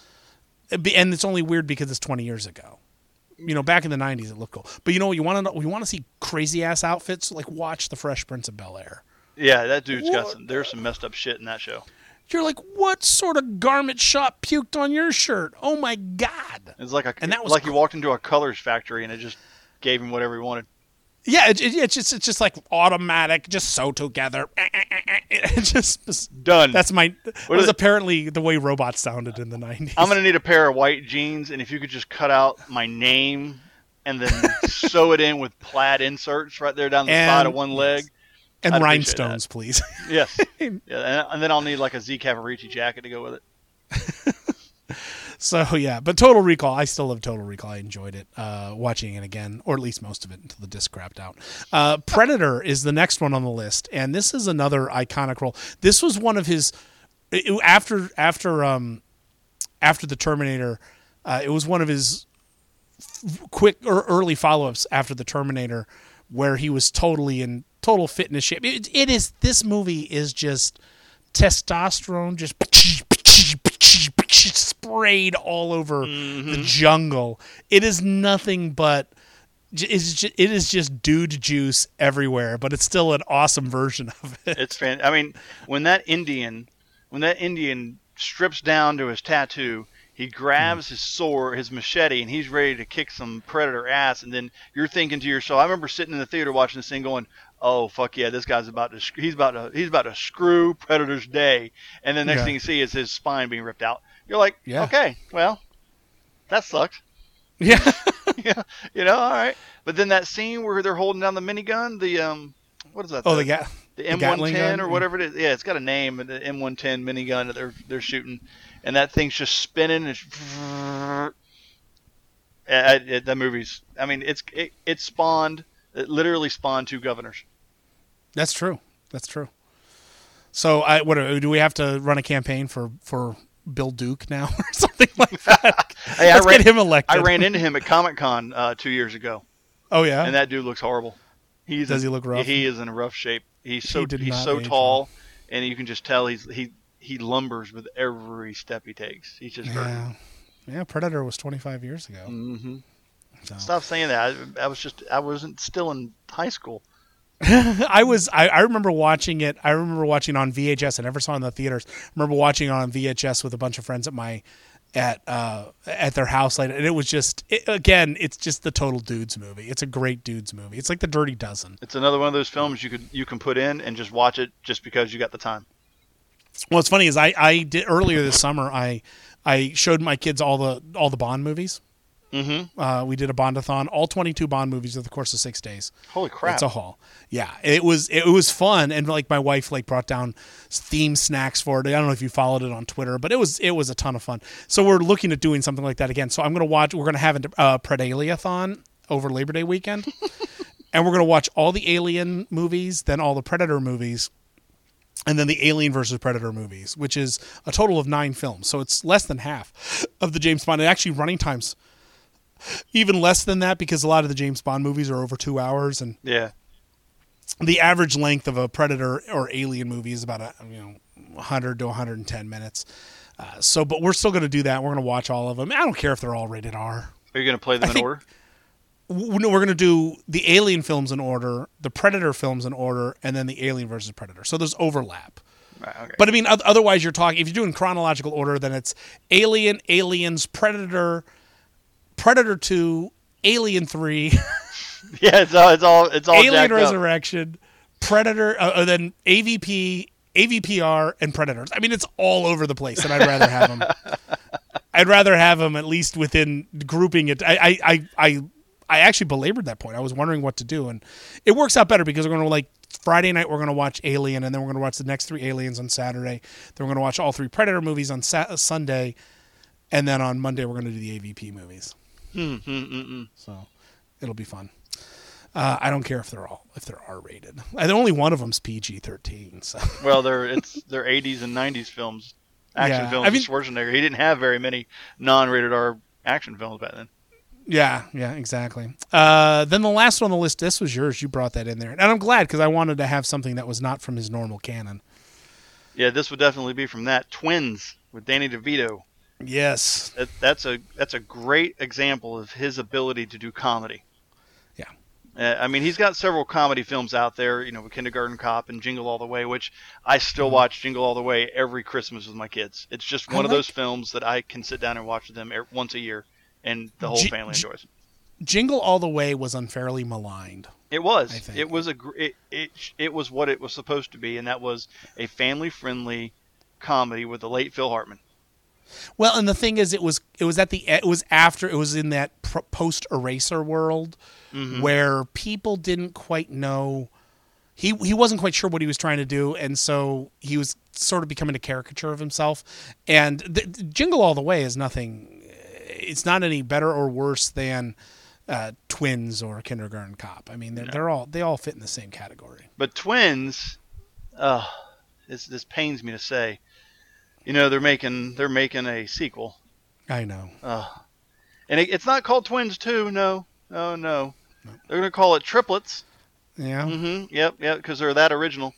And it's only weird because it's twenty years ago. You know, back in the nineties, it looked cool. But you know what? You want to know? You want to see crazy ass outfits? Like watch The Fresh Prince of Bel-Air. Yeah, that dude's got What? some. There's some messed up shit in that show. You're like, what sort of garment shop puked on your shirt? Oh my god! It's like a And that was like he walked into a colors factory and it just gave him whatever he wanted. Yeah, it, it, it's just it's just like automatic, just sew together. It just Done. That's my. That What was is it? apparently the way robots sounded in the nineties. I'm gonna need a pair of white jeans, and if you could just cut out my name and then sew it in with plaid inserts right there down the And- side of one leg. and I'd appreciate rhinestones, that. please. Yes. Yeah, and, and then I'll need like a Z Cavarici jacket to go with it. So yeah, but Total Recall, I still love Total Recall. I enjoyed it, uh, watching it again, or at least most of it until the disc crapped out. Uh, Predator is the next one on the list, and this is another iconic role. This was one of his it, after after um, after the Terminator. Uh, it was one of his f- quick or early follow-ups after the Terminator, where he was totally in total fitness shape. It, it is this movie is just testosterone, just sprayed all over Mm-hmm. the jungle. It is nothing but it's just, it is just dude juice everywhere, but it's still an awesome version of it. It's fan. I mean, when that Indian, when that Indian strips down to his tattoo, he grabs Mm. his sword, his machete, and he's ready to kick some predator ass. And then you're thinking to yourself, I remember sitting in the theater watching this thing, going, "Oh fuck yeah, this guy's about to, he's about to, he's about to screw Predator's day." And then next Yeah. thing you see is his spine being ripped out. You're like, Yeah. okay, well, that sucks. Yeah. Yeah, you know, all right. But then that scene where they're holding down the minigun, the um, what is that? Oh, the ga- the the M one Gatling ten gun? or whatever it is. Yeah, it's got a name, the M one ten minigun that they're they're shooting, and that thing's just spinning. And it's, uh, it, that movie's. I mean, it's it, it spawned. It literally spawned two governors. That's true. That's true. So, I what do we have to run a campaign for for Bill Duke now or something like that? Hey, Let's I ran, get him elected. I ran into him at Comic Con uh, two years ago. Oh yeah, And that dude looks horrible. He's Does in, he look rough? He is in rough shape. He's so He did he's not so age tall, and you can just tell he's he he lumbers with every step he takes. He's just hurting. yeah, yeah. Predator was twenty-five years ago. Mm-hmm. So. Stop saying that. I, I was just I wasn't still in high school. I was I, I remember watching it. I remember watching it on V H S. I never saw it in the theaters. I remember watching it on V H S with a bunch of friends at my at uh, at their house later, and it was just it, again, it's just the total dudes movie. It's a great dudes movie. It's like The Dirty Dozen. It's another one of those films you could you can put in and just watch it just because you got the time. Well, what's funny is I, I did earlier this summer. I I showed my kids all the all the Bond movies. Mm-hmm. Uh, we did a Bondathon, all twenty-two Bond movies over the course of six days. Holy crap! It's a haul. Yeah, it was it was fun, and like my wife like brought down theme snacks for it. I don't know if you followed it on Twitter, but it was it was a ton of fun. So we're looking at doing something like that again. So I'm going to watch. We're going to have a uh, Predalia-thon over Labor Day weekend, and we're going to watch all the Alien movies, then all the Predator movies. And then the Alien versus Predator movies, which is a total of nine films. So it's less than half of the James Bond. And actually, running times even less than that because a lot of the James Bond movies are over two hours. And yeah, the average length of a Predator or Alien movie is about a, you know one hundred to one hundred ten minutes. Uh, so, but we're still going to do that. We're going to watch all of them. I don't care if they're all rated R. Are you going to play them I in think, order? W- no, we're going to do the Alien films in order, the Predator films in order, and then the Alien versus Predator. So there's overlap. Right, okay. But I mean, otherwise you're talking, if you're doing chronological order, then it's Alien, Aliens, Predator, Predator two, Alien three. Yeah, it's all, it's all, it's all Alien jacked Resurrection, up. Predator, uh, and then A V P, A V P R, and Predators. I mean, it's all over the place, and I'd rather have them. I'd rather have them at least within grouping it. I, I, I, I, I actually belabored that point. I was wondering what to do, and it works out better because we're going to like Friday night. We're going to watch Alien, and then we're going to watch the next three Aliens on Saturday. Then we're going to watch all three Predator movies on Sa- Sunday, and then on Monday we're going to do the A V P movies. Hmm, hmm, hmm, hmm. So it'll be fun. Uh, I don't care if they're all if they're R rated. And only one of them's P G thirteen. So well, they're it's they're eighties and nineties films, action yeah. films. I mean, with Schwarzenegger. He didn't have very many non-rated R action films back then. Yeah, yeah, exactly. Uh, then the last one on the list, this was yours. You brought that in there, and I'm glad because I wanted to have something that was not from his normal canon. Yeah, this would definitely be from that. Twins with Danny DeVito. Yes, that, that's a that's a great example of his ability to do comedy. Yeah, uh, I mean he's got several comedy films out there, you know, with Kindergarten Cop and Jingle All the Way, which I still mm-hmm. watch Jingle All the Way every Christmas with my kids. It's just one I of like... those films that I can sit down and watch with them once a year, and the whole J- family enjoys. Jingle All the Way was unfairly maligned. It was. It was a. It, it it was what it was supposed to be, and that was a family-friendly comedy with the late Phil Hartman. Well, and the thing is, it was it was at the it was after it was in that post Eraser world mm-hmm. where people didn't quite know. He he wasn't quite sure what he was trying to do, and so he was sort of becoming a caricature of himself. And the, the Jingle All the Way is nothing. It's not any better or worse than uh, Twins or Kindergarten Cop. I mean, they're, no. they're all they all fit in the same category. But Twins, uh, this this pains me to say. You know, they're making they're making a sequel. I know. Uh, and it, it's not called Twins two, no. Oh, no. no. They're going to call it Triplets. Yeah. Mm-hmm. Yep, yep, because they're that original.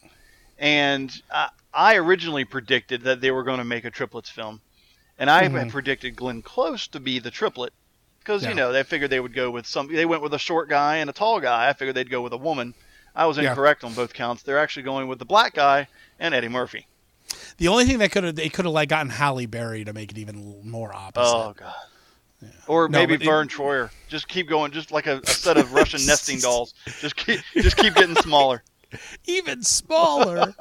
And I, I originally predicted that they were going to make a Triplets film. And I mm-hmm. had predicted Glenn Close to be the triplet. Because, yeah. you know, they figured they would go with some... They went with a short guy and a tall guy. I figured they'd go with a woman. I was incorrect yeah. on both counts. They're actually going with the black guy and Eddie Murphy. The only thing that could have they could have like gotten Halle Berry to make it even more opposite. Oh god. Yeah. Or no, maybe Vern it, Troyer. Just keep going, just like a, a set of Russian nesting dolls. Just keep just keep getting smaller. Even smaller.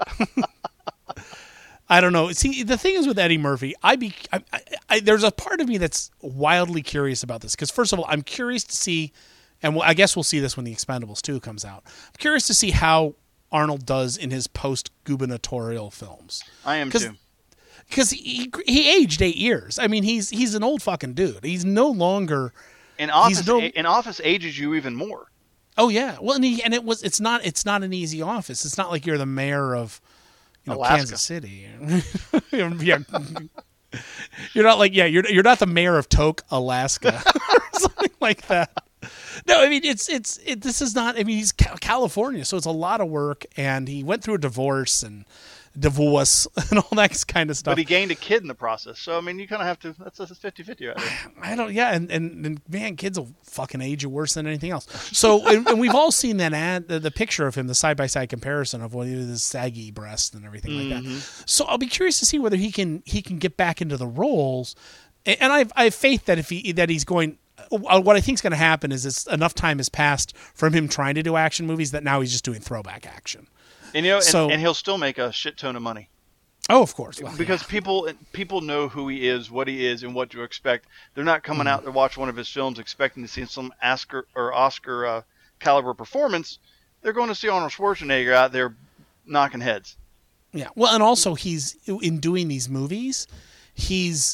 I don't know. See, the thing is with Eddie Murphy, I be I, I, I, there's a part of me that's wildly curious about this because first of all, I'm curious to see, and we'll, I guess we'll see this when the Expendables two comes out. I'm curious to see how Arnold does in his post-gubernatorial films. I am Cause, too. Because he he aged eight years. I mean, he's he's an old fucking dude. He's no longer in office. No, in office ages you even more. Oh yeah. Well, and, he, and it was it's not it's not an easy office. It's not like you're the mayor of you know Alaska. Kansas City. yeah. You're not like yeah. You're you're not the mayor of Tok, Alaska, or something like that. No, I mean it's it's it, this is not. I mean he's California, so it's a lot of work, and he went through a divorce and divorce and all that kind of stuff. But he gained a kid in the process. So, I mean, you kind of have to, that's, that's fifty-fifty right there. I don't, yeah, and, and, and man, kids will fucking age you worse than anything else. So, and, and we've all seen that ad, the, the picture of him, the side-by-side comparison of what he was, his saggy breast and everything Mm-hmm. like that. So I'll be curious to see whether he can he can get back into the roles. And I have, I have faith that if he that he's going, what I think is going to happen is it's enough time has passed from him trying to do action movies that now he's just doing throwback action. And you know, So- and, and he'll still make a shit ton of money. Oh, of course. Well, Because yeah. people people know who he is, what he is, and what to expect. They're not coming Mm-hmm. out to watch one of his films expecting to see some Oscar or Oscar uh, caliber performance. They're going to see Arnold Schwarzenegger out there knocking heads. Yeah. Well, and also he's in doing these movies, he's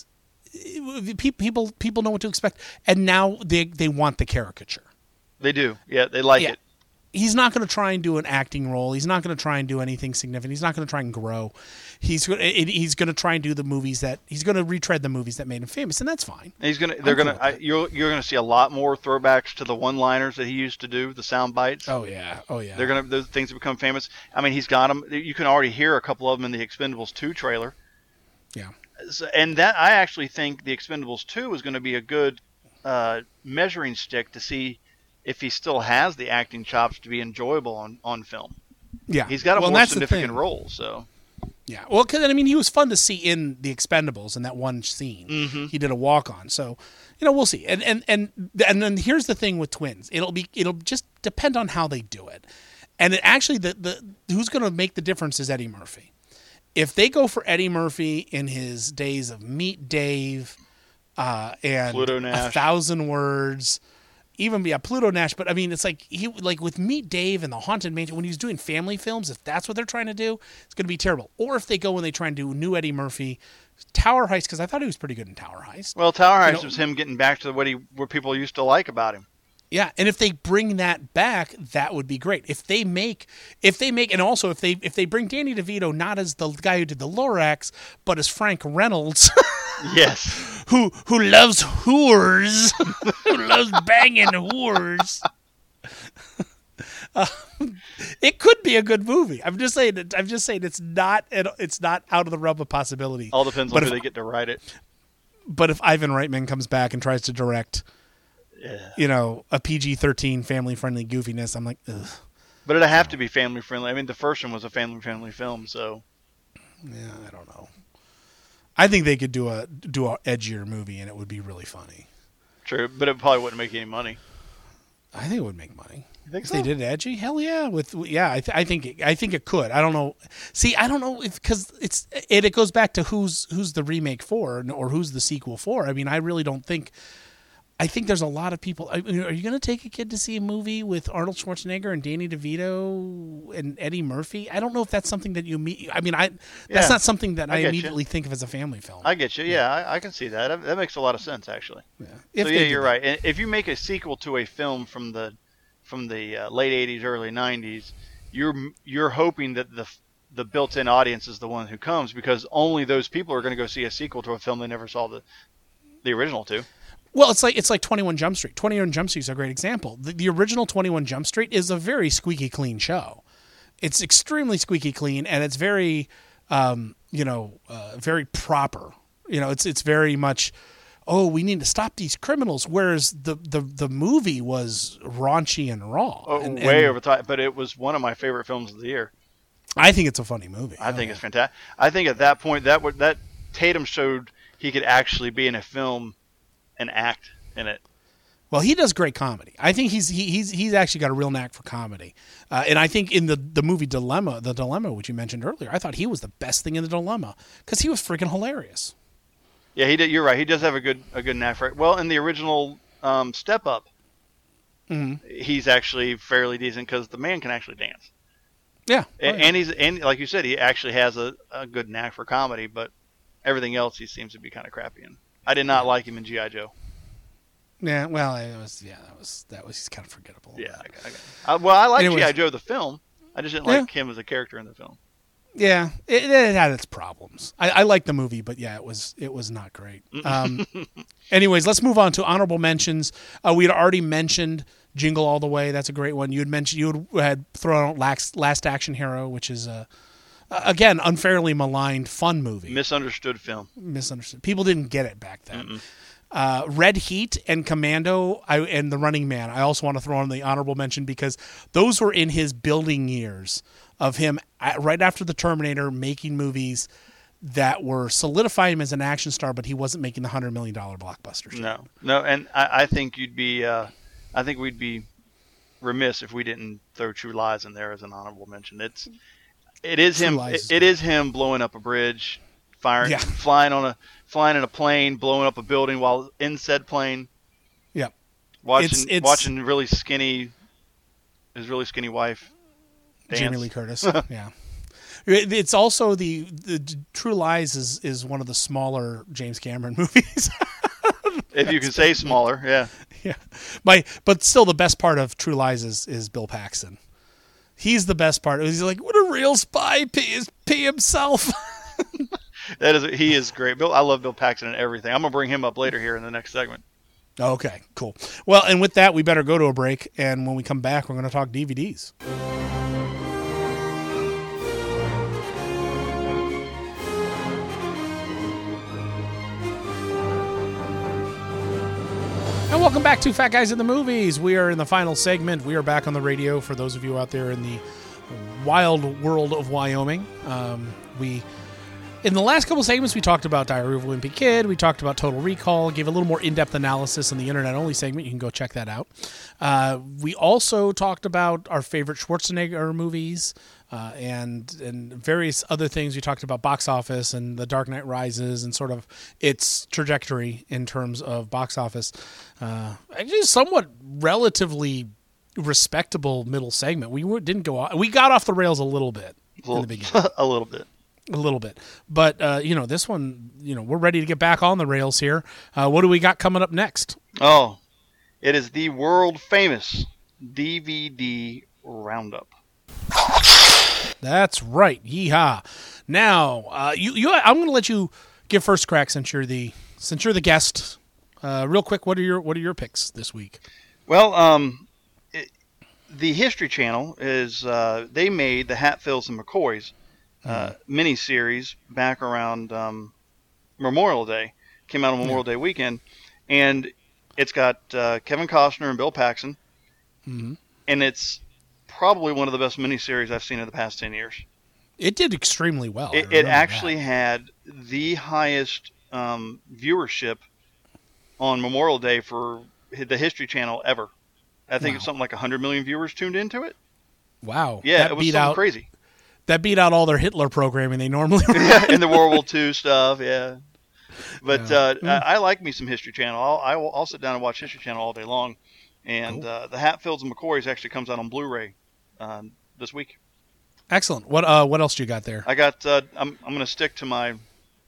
pe- people people know what to expect, and now they they want the caricature. They do, yeah, they like Yeah. it. He's not going to try and do an acting role. He's not going to try and do anything significant. He's not going to try and grow. He's go- it- he's going to try and do the movies that he's going to retread the movies that made him famous, and that's fine. And he's gonna, they're I'm cool gonna, with I, that. you're you're gonna see a lot more throwbacks to the one-liners that he used to do, the sound bites. Oh yeah, oh yeah. They're gonna, those things have become famous. I mean, he's got them. You can already hear a couple of them in the Expendables two trailer. Yeah. So, and that I actually think the Expendables two is going to be a good uh, measuring stick to see if he still has the acting chops to be enjoyable on, on film. Yeah. He's got a Well, more that's the significant thing. role, so Yeah, well, because I mean, he was fun to see in the Expendables in that one scene. Mhm. He did a walk on, so you know we'll see. And and and and then here's the thing with twins: it'll be it'll just depend on how they do it. And it actually, the the who's going to make the difference is Eddie Murphy. If they go for Eddie Murphy in his days of Meet Dave uh, and Pluto A Nash. Thousand Words. Even yeah, Pluto Nash, but I mean, it's like he like with Meet Dave and the Haunted Mansion when he's doing family films. If that's what they're trying to do, it's going to be terrible. Or if they go and they try and do new Eddie Murphy, Tower Heist, because I thought he was pretty good in Tower Heist. well, Tower Heist You know- was him getting back to what he what people used to like about him. Yeah, and if they bring that back, that would be great. If they make, if they make, and also if they if they bring Danny DeVito not as the guy who did the Lorax, but as Frank Reynolds. Yes. who who loves whores, who loves banging whores. Um, it could be a good movie. I'm just saying. It, I'm just saying it's not. It's not out of the realm of possibility. All depends But on who if- they get to write it. But if Ivan Reitman comes back and tries to direct, Yeah. you know, a P G thirteen family friendly goofiness, I'm like, ugh. But it'd have to be family friendly. I mean, the first one was a family friendly film, so Yeah, I don't know. I think they could do a do a edgier movie and it would be really funny. true. But it probably wouldn't make any money. I think it would make money. You think If so? they did edgy, hell yeah! With yeah, I, th- I think it, I think it could. I don't know. See, I don't know if because it's it, it goes back to who's who's the remake for or who's the sequel for. I mean, I really don't think. I think there's a lot of people. I mean, are you going to take a kid to see a movie with Arnold Schwarzenegger and Danny DeVito and Eddie Murphy? I don't know if that's something that you meet. I mean, I that's Yeah, not something that I I, get you. immediately think of as a family film. I get you. Yeah, I, I can see that. That- That makes a lot of sense, actually. Yeah. So If yeah, they did you're that. right. And if you make a sequel to a film from the from the uh, late eighties, early nineties, you're you're hoping that the the built-in audience is the one who comes because only those people are going to go see a sequel to a film they never saw the the original to. Well, it's like it's like twenty-one Jump Street. twenty-one Jump Street is a great example. The, the original twenty-one Jump Street is a very squeaky clean show. It's extremely squeaky clean, and it's very, um, you know, uh, very proper. You know, it's it's very much, oh, we need to stop these criminals. Whereas the the, the movie was raunchy and raw. Oh, and, way and over top, but it was one of my favorite films of the year. I think it's a funny movie. I think it's fantastic. I think at that point that would that Tatum showed he could actually be in a film and act in it. Well, he does great comedy. I think he's he, he's he's actually got a real knack for comedy, uh, and I think in the the movie Dilemma, the Dilemma which you mentioned earlier, I thought he was the best thing in the Dilemma because he was freaking hilarious. Yeah, he did. You're right. He does have a good a good knack for it. Well, in the original um, Step Up, Mm-hmm. he's actually fairly decent because the man can actually dance. Yeah, A- oh, yeah. and he's and like you said, he actually has a, a good knack for comedy. But everything else, he seems to be kind of crappy in. I did not like him in G I. Joe. Yeah, well, it was yeah, that was that was kind of forgettable. Yeah, I, got- I, got- uh, well, I like Anyways. G I. Joe the film. I just didn't like him as a character in the film. Yeah, it, it had its problems. I, I liked the movie, but yeah, it was it was not great. Um, anyways, let's move on to honorable mentions. Uh, we had already mentioned Jingle All the Way. That's a great one. You had mentioned you had, had thrown out Last, Last Action Hero, which is a uh, again, unfairly maligned fun movie. Misunderstood film. Misunderstood. People didn't get it back then. Uh, Red Heat and Commando I, and The Running Man, I also want to throw on the honorable mention because those were in his building years of him at, right after the Terminator making movies that were solidifying him as an action star, but he wasn't making the hundred million dollar blockbusters. No, no, and I, I think you'd be, uh, I think we'd be remiss if we didn't throw True Lies in there as an honorable mention. It's, it is True him. Lies It, is it is him blowing up a bridge, firing, Yeah. flying on a, flying in a plane, blowing up a building while in said plane. Yep. Watching, It's- it's- watching really skinny, his really skinny wife. Dance. Jamie Lee Curtis. Yeah. It- It's also the, the True Lies is, is one of the smaller James Cameron movies. If you can say smaller, yeah. Yeah. My, but still the best part of True Lies is, is Bill Paxton. He's the best part. He's like, what a real spy pee is pee himself. That is, he is great. Bill, I love Bill Paxton and everything. I'm gonna bring him up later here in the next segment. Okay, cool. Well, and with that, we better go to a break. And when we come back, we're going to talk D V Ds. And welcome back to Fat Guys in the Movies. We are in the final segment. We are back on the radio for those of you out there in the wild world of Wyoming. Um, we, in the last couple segments, we talked about Diary of a Wimpy Kid. We talked about Total Recall. Gave a little more in-depth analysis in the internet-only segment. You can go check that out. Uh, we also talked about our favorite Schwarzenegger movies. Uh, and and various other things. We talked about box office and The Dark Knight Rises and sort of its trajectory in terms of box office. Uh, actually, somewhat relatively respectable middle segment. We were, didn't go off. We got off the rails a little bit Well, in the beginning. a little bit. A little bit. But, uh, you know, this one, you know, we're ready to get back on the rails here. Uh, what do we got coming up next? Oh, it is the world famous D V D Roundup. That's right. Yeehaw. Now, uh, you, you, I'm going to let you give first crack since you're the since you're the guest. Uh, real quick, what are your what are your picks this week? Well, um, it, the History Channel is uh, they made the Hatfields and McCoys uh, mm. mini series back around um, Memorial Day. Came out on Memorial yeah. Day weekend, and it's got uh, Kevin Costner and Bill Paxton, mm-hmm. and it's probably one of the best miniseries I've seen in the past ten years. It did extremely well. It, it actually that. had the highest um, viewership on Memorial Day for the History Channel ever. I think wow. it's something like one hundred million viewers tuned into it. Wow. Yeah, that it was beat something out, crazy. That beat out all their Hitler programming they normally yeah, in the World War Two stuff, yeah. But yeah. Uh, mm. I, I like me some History Channel. I'll, I will, I'll sit down and watch History Channel all day long. And cool. uh, the Hatfields and McCoys actually comes out on Blu-ray um, this week. Excellent. What uh, what else do you got there? I got. Uh, I'm I'm going to stick to my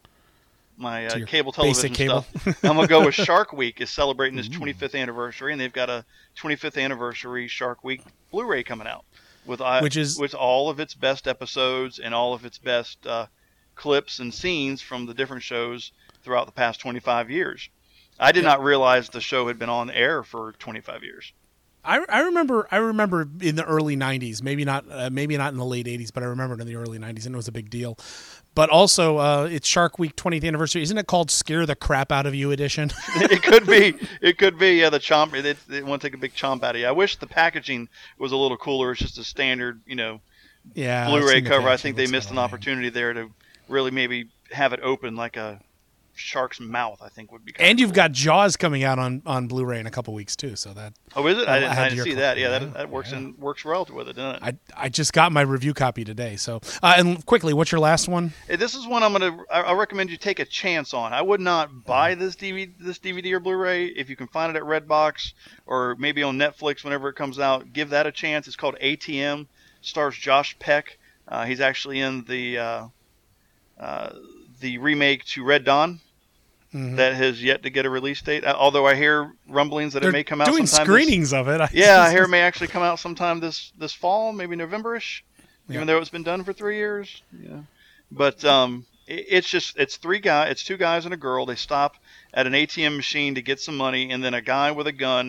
my uh, cable television cable. stuff. I'm going to go with Shark Week is celebrating its twenty-fifth anniversary, and they've got a twenty-fifth anniversary Shark Week Blu-ray coming out with uh, which is with all of its best episodes and all of its best uh, clips and scenes from the different shows throughout the past twenty-five years. I did yeah. not realize the show had been on air for twenty-five years. I, I remember I remember in the early nineties, maybe not uh, maybe not in the late eighties, but I remember it in the early nineties, and it was a big deal. But also, uh, it's Shark Week twentieth anniversary. Isn't it called Scare the Crap Out of You edition? It could be. It could be. Yeah, the chomp. They, they want to take a big chomp out of you. I wish the packaging was a little cooler. It's just a standard, you know, yeah, Blu-ray cover. I think they missed an opportunity there to really maybe have it open like a shark's mouth. I think would be. And you've cool. got Jaws coming out on, on Blu-ray in a couple weeks too. So that. Oh, is it? I didn't, I didn't see copy. that. Yeah, that that works yeah. in works well with it, doesn't it? I I just got my review copy today. So uh, and quickly, what's your last one? This is one I'm gonna. I, I recommend you take a chance on. I would not buy this D V D, this D V D or Blu-ray if you can find it at Redbox or maybe on Netflix whenever it comes out. Give that a chance. It's called A T M. Stars Josh Peck. Uh, he's actually in the uh, uh, the remake to Red Dawn. Mm-hmm. That has yet to get a release date. Although I hear rumblings that They're it may come out doing sometime screenings this, of it. I yeah, I hear it may actually come out sometime this, this fall, maybe November-ish, yeah. even though it's been done for three years. Yeah, but um, it, it's just it's three guys, it's two guys and a girl. They stop at an A T M machine to get some money, and then a guy with a gun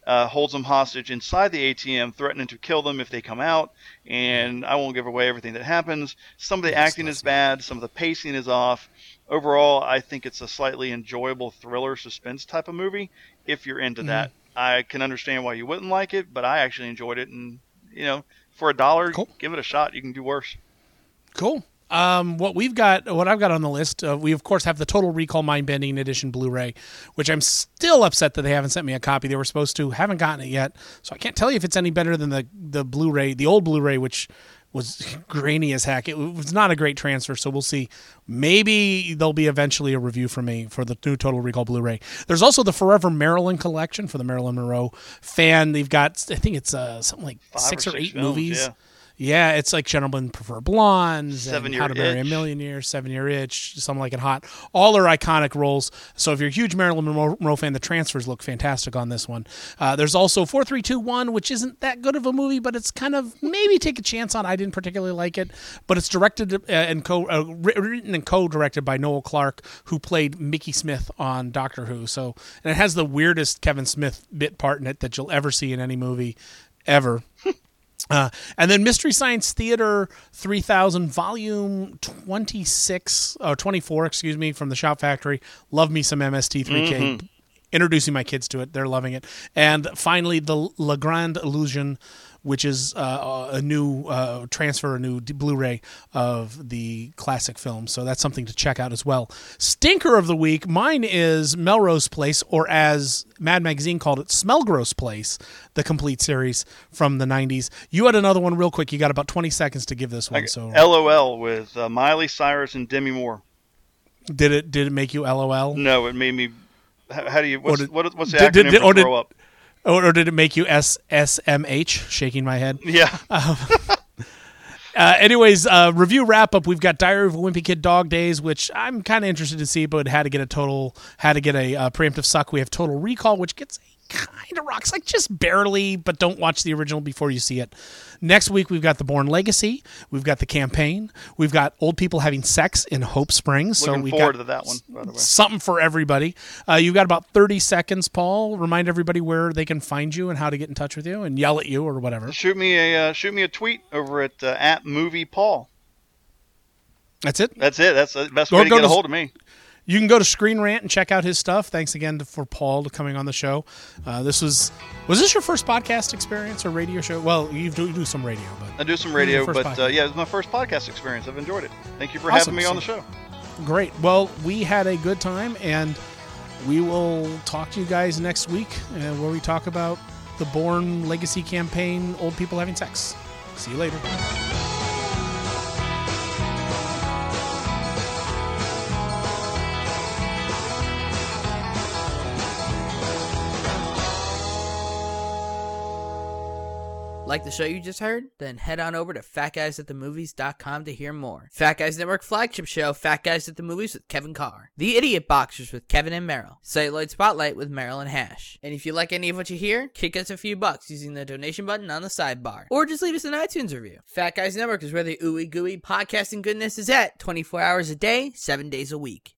uh, holds them hostage inside the A T M, threatening to kill them if they come out. And I won't give away everything that happens. Some of the yes, acting is bad. Some of the pacing is off. Overall, I think it's a slightly enjoyable thriller suspense type of movie if you're into mm-hmm. that. I can understand why you wouldn't like it, but I actually enjoyed it. And, you know, for a dollar, cool. give it a shot. You can do worse. Cool. Um, what we've got, what I've got on the list, uh, we of course have the Total Recall Mind-Bending Edition Blu-ray, which I'm still upset that they haven't sent me a copy. They were supposed to, haven't gotten it yet, so I can't tell you if it's any better than the the Blu-ray, the old Blu-ray, which was grainy as heck. It was not a great transfer, so we'll see. Maybe there'll be eventually a review from me for the new Total Recall Blu-ray. There's also the Forever Marilyn collection for the Marilyn Monroe fan. They've got, I think it's uh, something like Five six or, or six eight films, movies. Yeah. Yeah, it's like Gentlemen Prefer Blondes, Seven and Year How to Marry Itch. a Millionaire, Seven Year Itch, Something Like It Hot. All are iconic roles. So if you're a huge Marilyn Monroe, Monroe fan, the transfers look fantastic on this one. Uh, there's also four three two one, which isn't that good of a movie, but it's kind of maybe take a chance on. I didn't particularly like it, but it's directed uh, and co uh, written and co-directed by Noel Clarke, who played Mickey Smith on Doctor Who. So and it has the weirdest Kevin Smith bit part in it that you'll ever see in any movie ever. Uh, and then Mystery Science Theater three thousand, volume twenty-six, or twenty-four, excuse me, from the Shout Factory. Love me some M S T three K. Mm-hmm. Introducing my kids to it. They're loving it. And finally, the La Grande Illusion, which is uh, a new uh, transfer, a new Blu-ray of the classic film. So that's something to check out as well. Stinker of the week, mine is Melrose Place, or as Mad Magazine called it, Smellgross Place, the complete series from the nineties. You had another one real quick. You got about twenty seconds to give this one. So LOL with uh, Miley Cyrus and Demi Moore. Did it Did it make you LOL? No, it made me... How, how do you... What's, did, what, what's the did, acronym did, for did, throw up? Or, or did it make you S S M H, shaking my head? Yeah. Um, uh, anyways, uh, review wrap-up. We've got Diary of a Wimpy Kid Dog Days, which I'm kind of interested to see, but had to get a total, had to get a uh, preemptive suck. We have Total Recall, which gets a kind of rocks, like just barely, but don't watch the original before you see it. Next week, we've got The Bourne Legacy. We've got The Campaign. We've got Old People Having Sex in Hope Springs. Looking so we've forward got to that one, by the way. Something for everybody. Uh, you've got about thirty seconds, Paul. Remind everybody where they can find you and how to get in touch with you and yell at you or whatever. Shoot me a uh, shoot me a tweet over at uh, at Movie Paul. That's it? That's it. That's the best or way to get to, a hold of me. You can go to Screen Rant and check out his stuff. Thanks again to, for Paul to coming on the show. Uh, this was was this your first podcast experience or radio show? Well, you do, you do some radio, but I do some radio, but uh, yeah, it's my first podcast experience. I've enjoyed it. Thank you for awesome. having me so, on the show. Great. Well, we had a good time, and we will talk to you guys next week, uh, where we talk about the Bourne Legacy campaign, Old People Having Sex. See you later. Like the show you just heard? Then head on over to fat guys at the movies dot com to hear more. Fat Guys Network flagship show, Fat Guys at the Movies with Kevin Carr. The Idiot Boxers with Kevin and Meryl. Celluloid Spotlight with Meryl and Hash. And if you like any of what you hear, kick us a few bucks using the donation button on the sidebar. Or just leave us an iTunes review. Fat Guys Network is where the ooey gooey podcasting goodness is at, twenty-four hours a day, seven days a week.